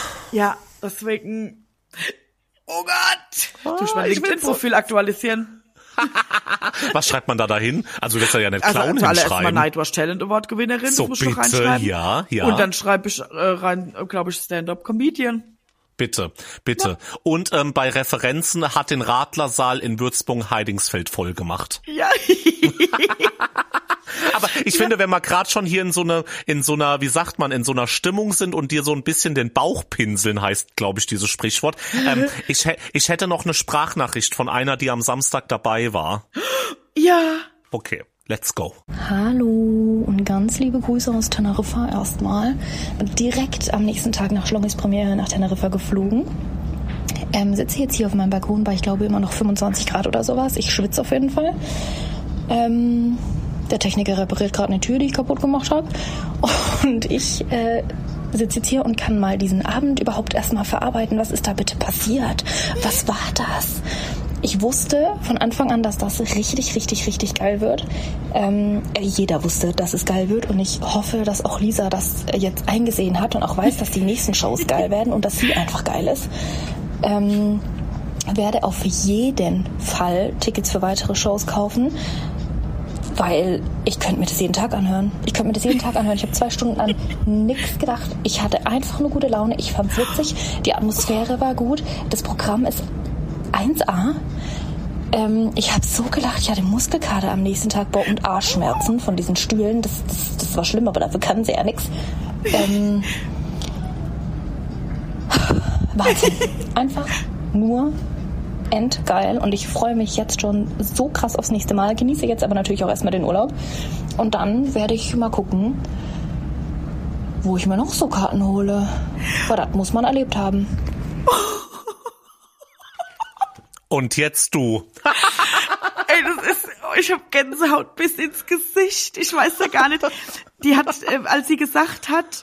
deswegen... Oh Gott! Ich mein LinkedIn-Profil aktualisieren. Was schreibt man da dahin? Also du wirst ja nicht Clown hinschreiben. Also erstmal Nightwatch Talent Award Gewinnerin, so, das muss ich bitte, reinschreiben. Ja. Und dann schreibe ich rein, glaube ich, Stand-up Comedian. Bitte. Ja. Und bei Referenzen hat den Radlersaal in Würzburg-Heidingsfeld voll gemacht. Ja. Aber ich finde, wenn wir gerade schon hier in so einer, wie sagt man, in so einer Stimmung sind und dir so ein bisschen den Bauch pinseln, heißt, glaube ich, dieses Sprichwort. Ich hätte noch eine Sprachnachricht von einer, die am Samstag dabei war. Ja. Okay, let's go. Hallo und ganz liebe Grüße aus Teneriffa erstmal. Direkt am nächsten Tag nach Schlongis Premiere nach Teneriffa geflogen. Sitze jetzt hier auf meinem Balkon bei, ich glaube, immer noch 25 Grad oder sowas. Ich schwitze auf jeden Fall. Der Techniker repariert gerade eine Tür, die ich kaputt gemacht habe. Und ich sitze jetzt hier und kann mal diesen Abend überhaupt erstmal verarbeiten. Was ist da bitte passiert? Was war das? Ich wusste von Anfang an, dass das richtig, richtig, richtig geil wird. Jeder wusste, dass es geil wird. Und ich hoffe, dass auch Lisa das jetzt eingesehen hat und auch weiß, dass die nächsten Shows geil werden und dass sie einfach geil ist. Werde auf jeden Fall Tickets für weitere Shows kaufen, weil ich könnte mir das jeden Tag anhören. Ich habe 2 Stunden an nichts gedacht. Ich hatte einfach eine gute Laune. Ich fand's witzig. Die Atmosphäre war gut. Das Programm ist 1A. Ich habe so gelacht. Ich hatte Muskelkater am nächsten Tag und Arschschmerzen von diesen Stühlen. Das war schlimm, aber dafür kann sie ja nichts. Wahnsinn. Einfach nur endgeil und ich freue mich jetzt schon so krass aufs nächste Mal. Genieße jetzt aber natürlich auch erstmal den Urlaub und dann werde ich mal gucken, wo ich mir noch so Karten hole. Aber das muss man erlebt haben. Und jetzt du. Ey, ich habe Gänsehaut bis ins Gesicht. Ich weiß ja gar nicht. Die hat, als sie gesagt hat,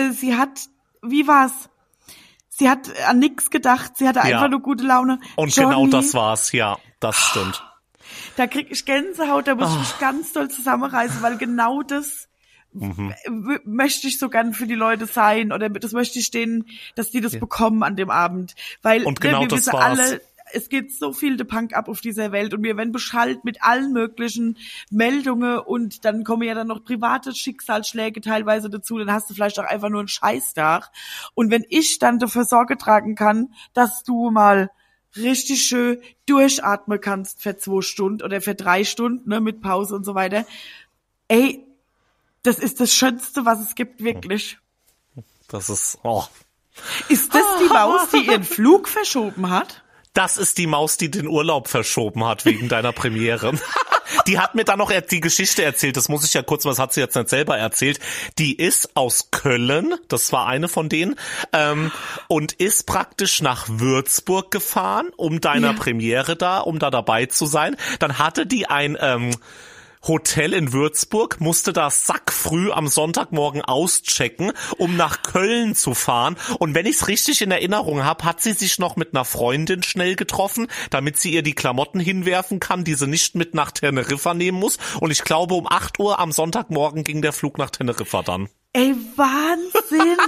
wie war's? Sie hat an nichts gedacht, sie hatte einfach nur gute Laune. Und Johnny, genau das war's, ja, das stimmt. Da krieg ich Gänsehaut, da muss ich mich ganz doll zusammenreißen, weil genau das möchte ich so gern für die Leute sein oder das möchte ich denen, dass die das bekommen an dem Abend. Weil und genau wir das wissen war's. alle, es geht so viel de Punk ab auf dieser Welt und wir werden beschallt mit allen möglichen Meldungen und dann kommen ja dann noch private Schicksalsschläge teilweise dazu, dann hast du vielleicht auch einfach nur einen Scheißtag. Und wenn ich dann dafür Sorge tragen kann, dass du mal richtig schön durchatmen kannst für 2 Stunden oder für 3 Stunden, ne, mit Pause und so weiter. Ey, das ist das Schönste, was es gibt, wirklich. Das ist, Ist das die Maus, die ihren Flug verschoben hat? Das ist die Maus, die den Urlaub verschoben hat wegen deiner Premiere. Die hat mir dann noch die Geschichte erzählt, das muss ich ja kurz, was hat sie jetzt nicht selber erzählt. Die ist aus Köln, das war eine von denen, und ist praktisch nach Würzburg gefahren, um deiner Premiere um da dabei zu sein. Dann hatte die ein Hotel in Würzburg, musste da sackfrüh am Sonntagmorgen auschecken, um nach Köln zu fahren. Und wenn ich's richtig in Erinnerung habe, hat sie sich noch mit einer Freundin schnell getroffen, damit sie ihr die Klamotten hinwerfen kann, die sie nicht mit nach Teneriffa nehmen muss. Und ich glaube, um 8 Uhr am Sonntagmorgen ging der Flug nach Teneriffa dann. Ey, Wahnsinn!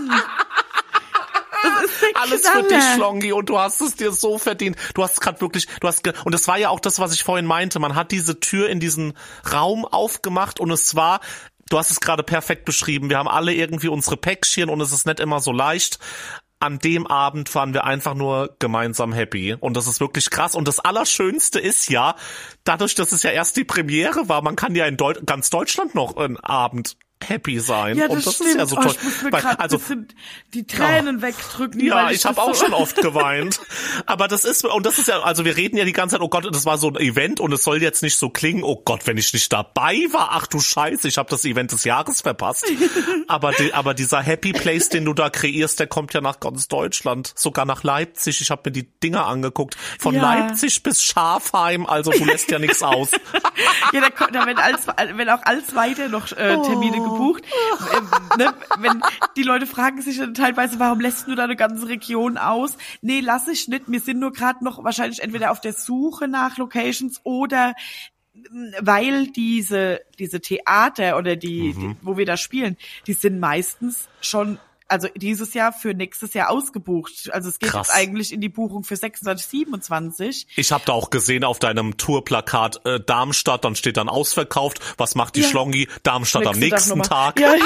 Das ist alles für dich, Schlongi, und du hast es dir so verdient. Du hast gerade wirklich, und das war ja auch das, was ich vorhin meinte. Man hat diese Tür in diesen Raum aufgemacht und es war, du hast es gerade perfekt beschrieben. Wir haben alle irgendwie unsere Päckchen und es ist nicht immer so leicht. An dem Abend waren wir einfach nur gemeinsam happy. Und das ist wirklich krass. Und das Allerschönste ist ja, dadurch, dass es ja erst die Premiere war, man kann ja in ganz Deutschland noch einen Abend happy sein. Ja, das und das stimmt. ist ja so toll. Ich muss mir gerade die Tränen wegdrücken. Ja, ich habe auch schon oft geweint. Aber das ist ja, also wir reden ja die ganze Zeit, oh Gott, das war so ein Event und es soll jetzt nicht so klingen, oh Gott, wenn ich nicht dabei war, ach du Scheiße, ich habe das Event des Jahres verpasst. aber dieser Happy Place, den du da kreierst, der kommt ja nach ganz Deutschland, sogar nach Leipzig. Ich habe mir die Dinger angeguckt. Von Leipzig bis Schafheim, also du lässt ja nichts aus. Ja, da wenn auch alles weiter noch Termine gebucht. Ne, wenn die Leute fragen sich dann teilweise, warum lässt du da eine ganze Region aus? Nee, lass ich nicht. Wir sind nur gerade noch wahrscheinlich entweder auf der Suche nach Locations oder weil diese Theater oder die, wo wir da spielen, die sind meistens schon, also dieses Jahr für nächstes Jahr ausgebucht. Also es geht jetzt eigentlich in die Buchung für 26, 27. Ich habe da auch gesehen auf deinem Tourplakat Darmstadt, dann steht dann ausverkauft. Was macht die Schlongi? Darmstadt am nächsten Tag. Ja.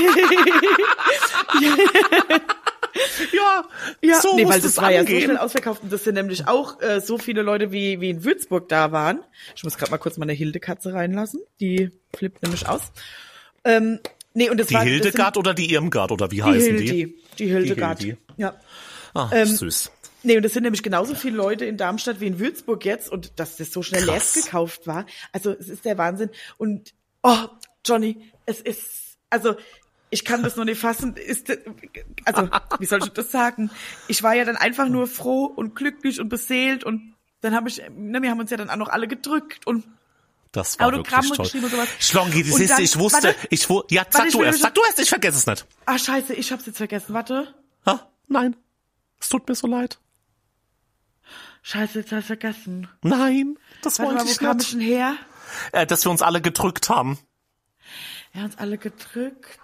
Ja, so nee, muss weil das war angehen. ja so schnell ausverkauft und das sind nämlich auch so viele Leute wie in Würzburg da waren. Ich muss gerade mal kurz meine Hildekatze reinlassen, die flippt nämlich aus. Nee, und das die Hildegard oder die Irmgard oder wie heißen die? Die Hildegard. Die Hildi. Ja. Süß. Nee, und es sind nämlich genauso viele Leute in Darmstadt wie in Würzburg jetzt und dass das so schnell leer gekauft war. Also es ist der Wahnsinn. Und Johnny, es ist, also ich kann das noch nicht fassen. Also wie soll ich das sagen? Ich war ja dann einfach nur froh und glücklich und beseelt und dann wir haben uns ja dann auch noch alle gedrückt und das war Autogramme wirklich toll. geschrieben und sowas. Schlongi, ich wusste, sag du erst, ich vergesse es nicht. Ah, scheiße, ich hab's jetzt vergessen, warte. Nein, es tut mir so leid. Scheiße, jetzt hab ich vergessen. Nein, das wollte ich nicht. Wo kam ich denn her? Dass wir uns alle gedrückt haben. Wir haben uns alle gedrückt.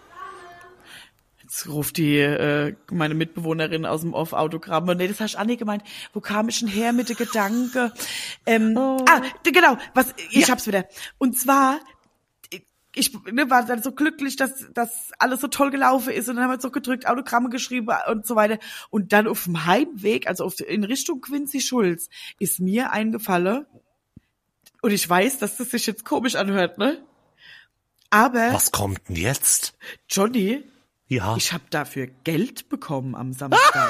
Jetzt ruft meine Mitbewohnerin aus dem Off-Autogramm. Nee, das hast du Anni gemeint. Wo kam ich denn her mit der Gedanke? Genau, ich hab's wieder. Und zwar, ich war dann so glücklich, dass alles so toll gelaufen ist und dann haben wir uns so gedrückt, Autogramme geschrieben und so weiter. Und dann auf dem Heimweg, also in Richtung Quincy Schulz, ist mir eingefallen, und ich weiß, dass das sich jetzt komisch anhört, ne? Aber... Was kommt denn jetzt? Johnny, ja. Ich habe dafür Geld bekommen am Samstag.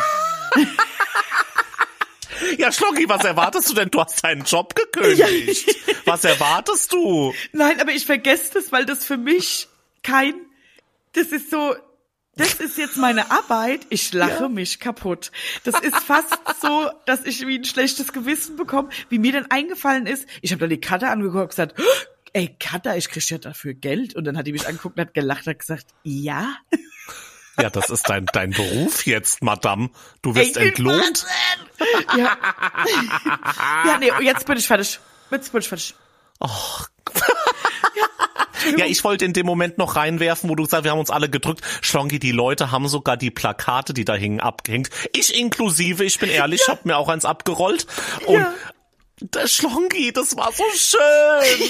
Ja, Schlongi, was erwartest du denn? Du hast deinen Job gekündigt. Ja. Was erwartest du? Nein, aber ich vergesse das, weil das für mich das ist jetzt meine Arbeit. Ich lache mich kaputt. Das ist fast so, dass ich wie ein schlechtes Gewissen bekomme, wie mir dann eingefallen ist. Ich habe dann die Katha angeguckt und gesagt, ey Katha, ich krieg ja dafür Geld. Und dann hat die mich angeguckt und hat gelacht und hat gesagt, ja. Ja, das ist dein Beruf jetzt, Madame. Du wirst entlohnt. Ja. Ja, nee, jetzt bin ich fertig. Och. Ja, ich wollte in dem Moment noch reinwerfen, wo du gesagt hast, wir haben uns alle gedrückt. Schlongi, die Leute haben sogar die Plakate, die da hingen, abgehängt. Ich inklusive, ich bin ehrlich, hab mir auch eins abgerollt. Und der Schlongi, das war so schön.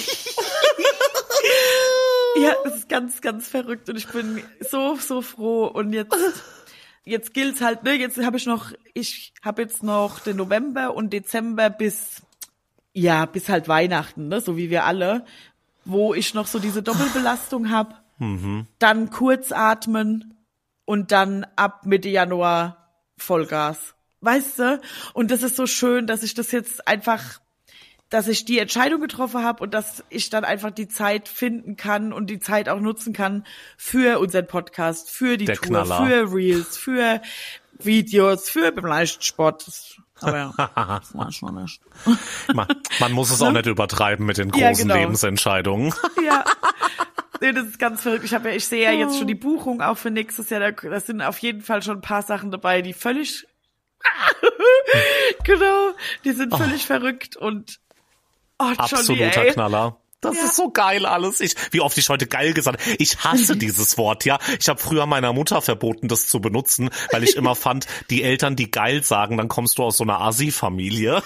Ja, das ist ganz, ganz verrückt und ich bin so, so froh und jetzt gilt's halt, ne, ich habe jetzt noch den November und Dezember bis halt Weihnachten, ne, so wie wir alle, wo ich noch so diese Doppelbelastung habe, dann kurz atmen und dann ab Mitte Januar Vollgas, weißt du? Und das ist so schön, dass ich das jetzt einfach, dass ich die Entscheidung getroffen habe und dass ich dann einfach die Zeit finden kann und die Zeit auch nutzen kann für unseren Podcast, für die Tour, Knaller. Für Reels, für Videos, für beim Leistungssport. Aber ja, das war schon nicht. Man muss es auch nicht übertreiben mit den großen Lebensentscheidungen. Ja. Nee, das ist ganz verrückt. Ich sehe ja jetzt schon die Buchung auch für nächstes Jahr. Da sind auf jeden Fall schon ein paar Sachen dabei, die völlig genau, die sind völlig verrückt und Johnny, absoluter Knaller. Das ist so geil alles. Wie oft ich heute geil gesagt habe. Ich hasse dieses Wort, ja. Ich habe früher meiner Mutter verboten, das zu benutzen, weil ich immer fand, die Eltern, die geil sagen, dann kommst du aus so einer Assi-Familie.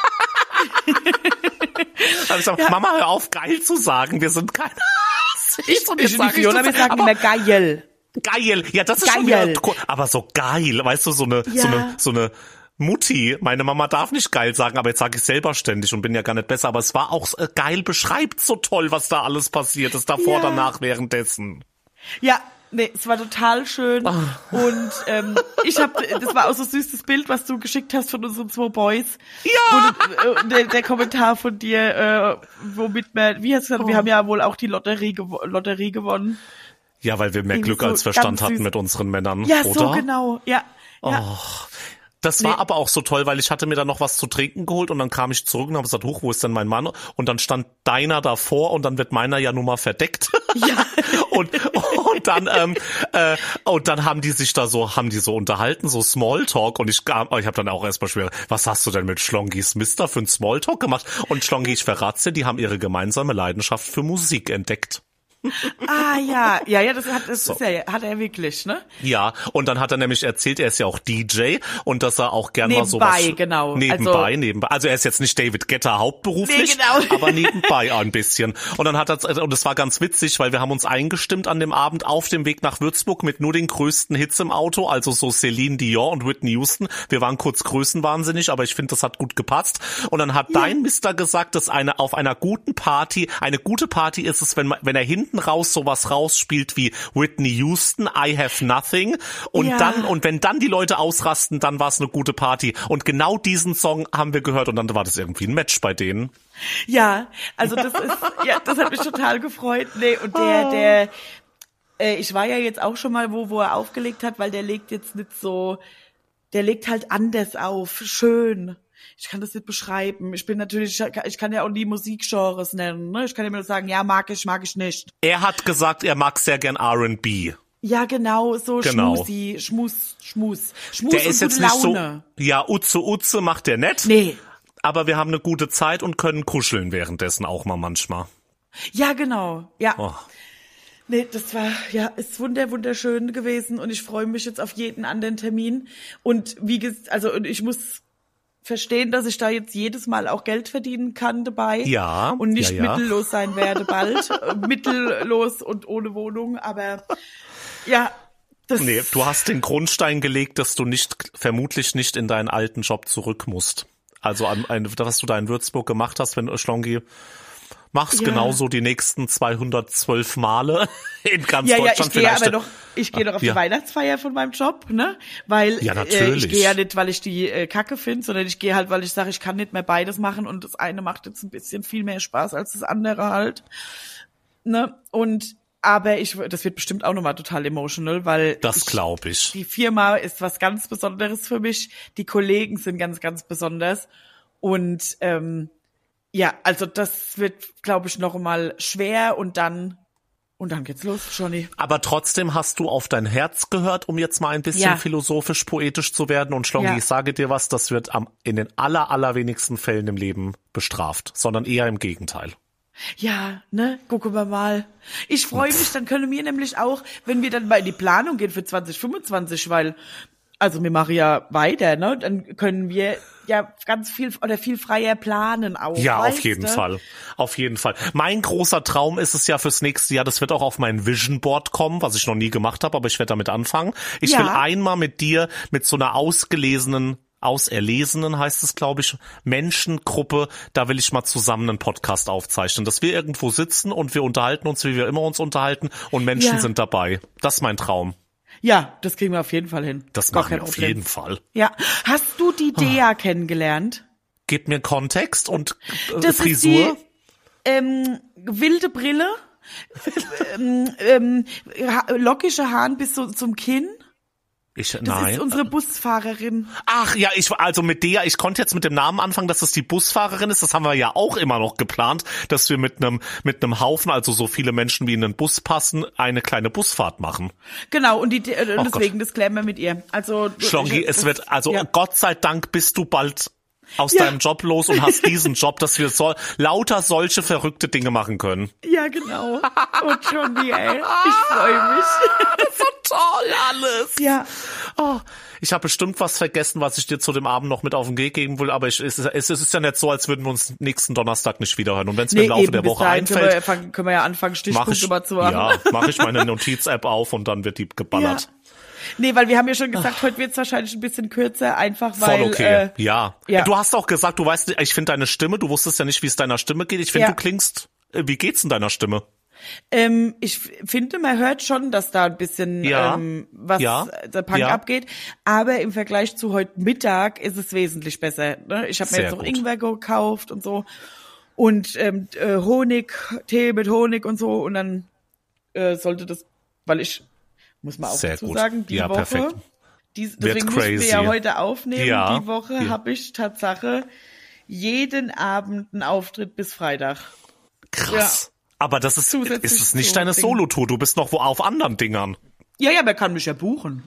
Dann ich gesagt, Mama, hör auf, geil zu sagen. Wir sind keine Assis. Und jetzt sage ich das, wir sagen immer geil. Geil. Ja, das ist geil. Schon wieder, aber so geil, weißt du, so eine Mutti, meine Mama darf nicht geil sagen, aber jetzt sage ich selber ständig und bin ja gar nicht besser, aber es war auch geil, beschreibt so toll, was da alles passiert ist, davor, danach, währenddessen. Ja, nee, es war total schön und das war auch so süßes Bild, was du geschickt hast von unseren 2 Boys. Ja! Und der Kommentar von dir, womit wie hast du gesagt, wir haben ja wohl auch die Lotterie gewonnen. Ja, weil wir mehr Glück als Verstand hatten mit unseren Männern, ja, oder? Ja, so genau, ja. Das war aber auch so toll, weil ich hatte mir dann noch was zu trinken geholt und dann kam ich zurück und habe gesagt, wo ist denn mein Mann? Und dann stand deiner davor und dann wird meiner ja nun mal verdeckt. Ja. und dann haben die sich da so, unterhalten, so Smalltalk und ich habe dann auch erstmal schwer, was hast du denn mit Schlongi Smith da für ein Smalltalk gemacht? Und Schlongi, ich verrat's dir, die haben ihre gemeinsame Leidenschaft für Musik entdeckt. Das hat er wirklich, ne? Ja, und dann hat er nämlich erzählt, er ist ja auch DJ und dass er auch gern mal sowas... Nebenbei. Also er ist jetzt nicht David Guetta hauptberuflich, aber nebenbei ein bisschen. Und dann und es war ganz witzig, weil wir haben uns eingestimmt an dem Abend auf dem Weg nach Würzburg mit nur den größten Hits im Auto, also so Celine Dion und Whitney Houston. Wir waren kurz größenwahnsinnig, aber ich finde, das hat gut gepasst. Und dann hat dein Mister gesagt, dass eine gute Party ist es, wenn er hinten hinten raus sowas rausspielt wie Whitney Houston, I Have Nothing und wenn dann die Leute ausrasten, dann war es eine gute Party. Und genau diesen Song haben wir gehört und dann war das irgendwie ein Match bei denen. Ja, also das hat mich total gefreut. Nee, und ich war ja jetzt auch schon mal, wo er aufgelegt hat, weil der legt jetzt nicht so, der legt halt anders auf, schön. Ich kann das nicht beschreiben. Ich kann ja auch nie Musikgenres nennen, ne? Ich kann ja nur sagen, ja, mag ich nicht. Er hat gesagt, er mag sehr gern R&B. Ja, genau, so Schmusi, Schmus der und ist jetzt gute nicht Laune. so, ja, Utze macht der nett. Nee. Aber wir haben eine gute Zeit und können kuscheln währenddessen auch mal manchmal. Ja, genau, ja. Oh. Nee, das war, ist wunderschön gewesen und ich freue mich jetzt auf jeden anderen Termin. Und und ich muss verstehen, dass ich da jetzt jedes Mal auch Geld verdienen kann dabei. Ja. Und nicht ja. mittellos sein werde bald. Mittellos und ohne Wohnung, aber ja. Nee, du hast den Grundstein gelegt, dass du vermutlich nicht in deinen alten Job zurück musst. Also was du da in Würzburg gemacht hast, wenn Schlongi, mach's genauso die nächsten 212 Male in ganz Deutschland. Ich gehe doch auf die Weihnachtsfeier von meinem Job, ne? Weil ich gehe ja nicht, weil ich die Kacke finde, sondern ich gehe halt, weil ich sage, ich kann nicht mehr beides machen und das eine macht jetzt ein bisschen viel mehr Spaß als das andere halt. Ne? Aber das wird bestimmt auch nochmal total emotional, weil das glaube ich. Die Firma ist was ganz Besonderes für mich. Die Kollegen sind ganz, ganz besonders. Und also das wird, glaube ich, noch mal schwer und dann geht's los, Johnny. Aber trotzdem hast du auf dein Herz gehört, um jetzt mal ein bisschen philosophisch, poetisch zu werden. Und Schlongi, ich sage dir was, das wird in den allerwenigsten Fällen im Leben bestraft, sondern eher im Gegenteil. Ja, ne, gucken wir mal. Ich freue mich, dann können wir nämlich auch, wenn wir dann mal in die Planung gehen für 2025, weil, also wir machen ja weiter, ne, dann können wir ja ganz viel freier planen auch. Ja, auf jeden Fall. Auf jeden Fall. Mein großer Traum ist es ja fürs nächste Jahr, das wird auch auf mein Vision Board kommen, was ich noch nie gemacht habe, aber ich werde damit anfangen. Ich will einmal mit dir, mit so einer auserlesenen heißt es, glaube ich, Menschengruppe, da will ich mal zusammen einen Podcast aufzeichnen, dass wir irgendwo sitzen und wir unterhalten uns, wie wir immer uns unterhalten und Menschen sind dabei. Das ist mein Traum. Ja, das kriegen wir auf jeden Fall hin. Das machen wir auf jeden Fall. Ja. Hast du die Dea kennengelernt? Gib mir Kontext und das Frisur. Ist die, wilde Brille, lockige Haaren bis so zum Kinn. Das ist unsere Busfahrerin. Ach ja, ich konnte jetzt mit dem Namen anfangen, dass das die Busfahrerin ist. Das haben wir ja auch immer noch geplant, dass wir mit einem Haufen, also so viele Menschen wie in den Bus passen, eine kleine Busfahrt machen. Genau, und deswegen, das klären wir mit ihr. Also Schlongi, Gott sei Dank bist du bald aus deinem Job los und hast diesen Job, dass wir lauter solche verrückte Dinge machen können. Ja, genau. Oh, Johnny, ey. Ich freue mich. Das ist so toll alles. Ja. Oh, ich habe bestimmt was vergessen, was ich dir zu dem Abend noch mit auf den Weg geben will, aber es ist ja nicht so, als würden wir uns nächsten Donnerstag nicht wiederhören. Und wenn es mir im Laufe der Woche einfällt, können wir ja anfangen, Stichpunkte mal zu machen. Ja, mache ich meine Notiz-App auf und dann wird die geballert. Ja. Nee, weil wir haben ja schon gesagt, heute wird's wahrscheinlich ein bisschen kürzer, einfach weil... Voll okay, ja. Du hast auch gesagt, du weißt, ich finde deine Stimme, du wusstest ja nicht, wie es deiner Stimme geht. Ich finde, du klingst, wie geht's in deiner Stimme? Ich finde, man hört schon, dass da ein bisschen der Punk abgeht, aber im Vergleich zu heute Mittag ist es wesentlich besser. Ne? Ich habe mir jetzt noch Ingwer gekauft und so und Tee mit Honig und so und dann sollte das, weil ich muss man auch dazu sagen, die Woche, perfekt. Deswegen mussten wir ja heute aufnehmen, die Woche habe ich Tatsache jeden Abend einen Auftritt bis Freitag. Krass. Ja. Aber ist es nicht deine Solo-Tour, du bist noch wo auf anderen Dingern. Ja, man kann mich ja buchen.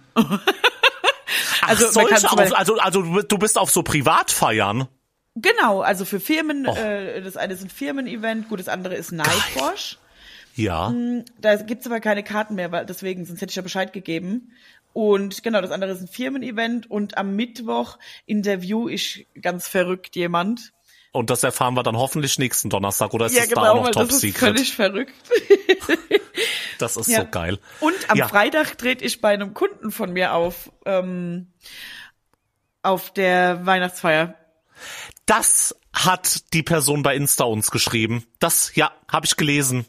Du bist auf so Privatfeiern? Genau, also für Firmen, das eine ist ein Firmen-Event, gut, das andere ist Nightwash. Ja. Da gibt's aber keine Karten mehr, weil deswegen, sonst hätte ich ja Bescheid gegeben. Und genau, das andere ist ein Firmen-Event und am Mittwoch interview ich ganz verrückt jemand. Und das erfahren wir dann hoffentlich nächsten Donnerstag, oder ist das da auch noch Top Secret? Das ist völlig verrückt. Das ist so geil. Und am Freitag trete ich bei einem Kunden von mir auf der Weihnachtsfeier. Das hat die Person bei Insta uns geschrieben. Das, habe ich gelesen.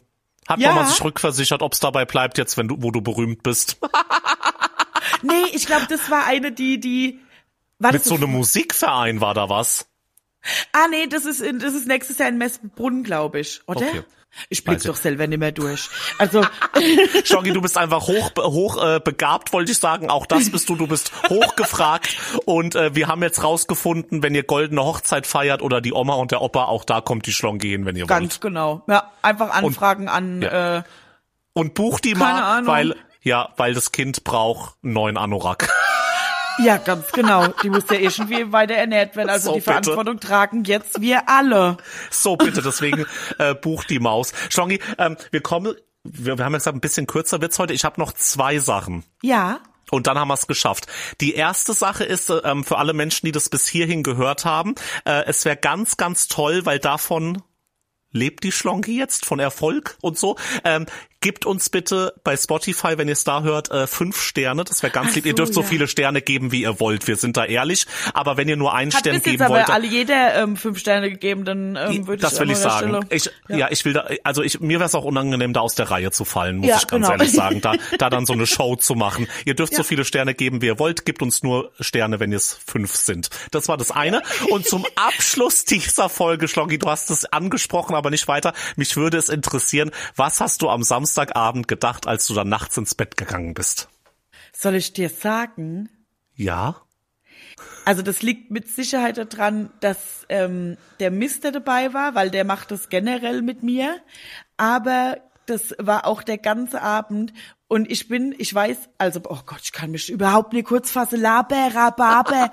Hat Mama sich rückversichert, ob's dabei bleibt jetzt, wo du berühmt bist? Nee, ich glaube, das war eine, die war mit so einem Musikverein war da was? Nee, das ist nächstes Jahr in Messbrunn, glaube ich, oder? Okay. Ich blick doch selber nicht mehr durch. Also Schoggi, du bist einfach hoch begabt, wollte ich sagen. Auch das bist du. Du bist hochgefragt. Und wir haben jetzt rausgefunden, wenn ihr goldene Hochzeit feiert oder die Oma und der Opa, auch da kommt die Schlongi hin, wenn ihr wollt. Ganz genau. Ja, einfach anfragen und bucht die mal, weil das Kind braucht einen neuen Anorak. Ja, ganz genau. Die muss ja irgendwie weiter ernährt werden. Also so, die Verantwortung tragen jetzt wir alle. So, bitte. Deswegen bucht die Maus. Schlongi, wir haben ja gesagt, ein bisschen kürzer wird's heute. Ich habe noch 2 Sachen. Ja. Und dann haben wir es geschafft. Die erste Sache ist, für alle Menschen, die das bis hierhin gehört haben, es wäre ganz, ganz toll, weil davon lebt die Schlongi jetzt, von Erfolg und so. Gebt uns bitte bei Spotify, wenn ihr es da hört, 5 Sterne. Das wäre ganz lieb. Ihr dürft so viele Sterne geben, wie ihr wollt. Wir sind da ehrlich. Aber wenn ihr nur einen Stern geben wollt... Hat bis jetzt aber jeder 5 Sterne gegeben, dann würde ich... Das will ich sagen. Mir wäre es auch unangenehm, da aus der Reihe zu fallen, muss ich ganz ehrlich sagen. Da dann so eine Show zu machen. Ihr dürft so viele Sterne geben, wie ihr wollt. Gebt uns nur Sterne, wenn es 5 sind. Das war das eine. Und zum Abschluss dieser Folge, Schlongi, du hast es angesprochen, aber nicht weiter. Mich würde es interessieren, was hast du am Samstagabend gedacht, als du dann nachts ins Bett gegangen bist? Soll ich dir sagen? Ja. Also das liegt mit Sicherheit daran, dass der Mister dabei war, weil der macht das generell mit mir. Aber das war auch der ganze Abend. Und ich weiß, also, oh Gott, ich kann mich überhaupt nicht kurz fassen. Rababer.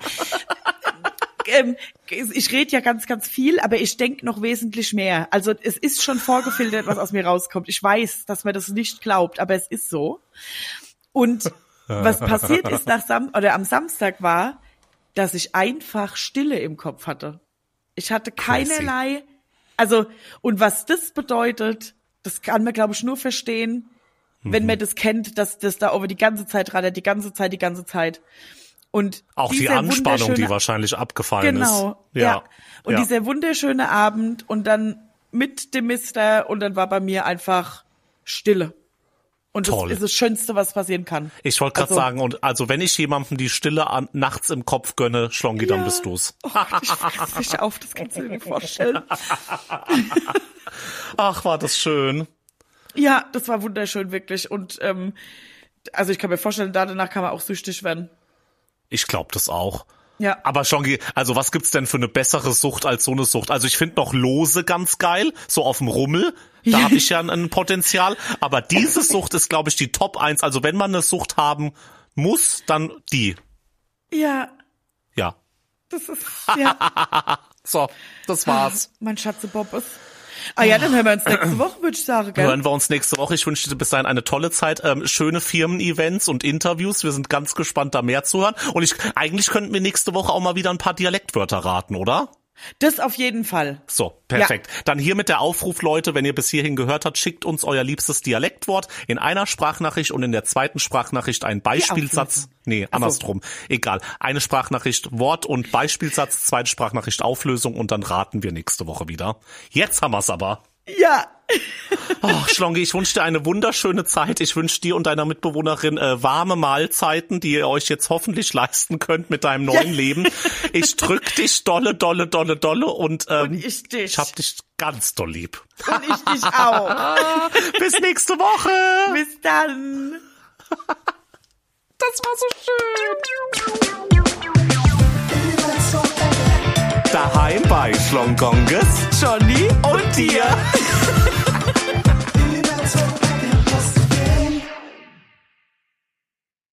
Ich rede ja ganz, ganz viel, aber ich denke noch wesentlich mehr. Also es ist schon vorgefiltert, was aus mir rauskommt. Ich weiß, dass man das nicht glaubt, aber es ist so. Und was passiert ist am Samstag war, dass ich einfach Stille im Kopf hatte. Ich hatte keinerlei, und was das bedeutet, das kann man, glaube ich, nur verstehen, wenn man das kennt, dass das da over die ganze Zeit rattert, die ganze Zeit. Und auch die Anspannung, die wahrscheinlich abgefallen ist. Genau, ja. Und dieser wunderschöne Abend und dann mit dem Mister und dann war bei mir einfach Stille. Und das ist das Schönste, was passieren kann. Ich wollte gerade sagen, und also wenn ich jemandem die Stille nachts im Kopf gönne, Schlongi, dann bist du's. Oh Gott, ich fress mich auf, das kannst du dir nicht vorstellen. Ach, war das schön. Ja, das war wunderschön, wirklich. Und also ich kann mir vorstellen, danach kann man auch süchtig werden. Ich glaube das auch. Ja. Aber Schlongi, also was gibt's denn für eine bessere Sucht als so eine Sucht? Also ich finde noch Lose ganz geil, so auf dem Rummel. Da habe ich ja ein Potenzial. Aber diese Sucht ist, glaube ich, die Top 1. Also wenn man eine Sucht haben muss, dann die. Ja. Ja. Das ist, ja. So, das war's. Mein Schatze Bobbes. Ja, dann hören wir uns nächste Woche, würde ich sagen. Gell? Hören wir uns nächste Woche. Ich wünsche dir bis dahin eine tolle Zeit, schöne Firmen-Events und Interviews. Wir sind ganz gespannt, da mehr zu hören. Und eigentlich könnten wir nächste Woche auch mal wieder ein paar Dialektwörter raten, oder? Das auf jeden Fall. So, perfekt. Ja. Dann hiermit der Aufruf, Leute, wenn ihr bis hierhin gehört habt, schickt uns euer liebstes Dialektwort in einer Sprachnachricht und in der zweiten Sprachnachricht einen Beispielsatz. Nee, andersrum. Egal. Eine Sprachnachricht, Wort und Beispielsatz, zweite Sprachnachricht, Auflösung und dann raten wir nächste Woche wieder. Jetzt haben wir's aber. Ja. Oh, Schlongi, ich wünsche dir eine wunderschöne Zeit. Ich wünsche dir und deiner Mitbewohnerin warme Mahlzeiten, die ihr euch jetzt hoffentlich leisten könnt mit deinem neuen Leben. Ich drück dich dolle und ich dich. Ich hab dich ganz doll lieb. Und ich dich auch. Bis nächste Woche. Bis dann. Das war so schön. Daheim bei Schlongonges, Johnny und dir.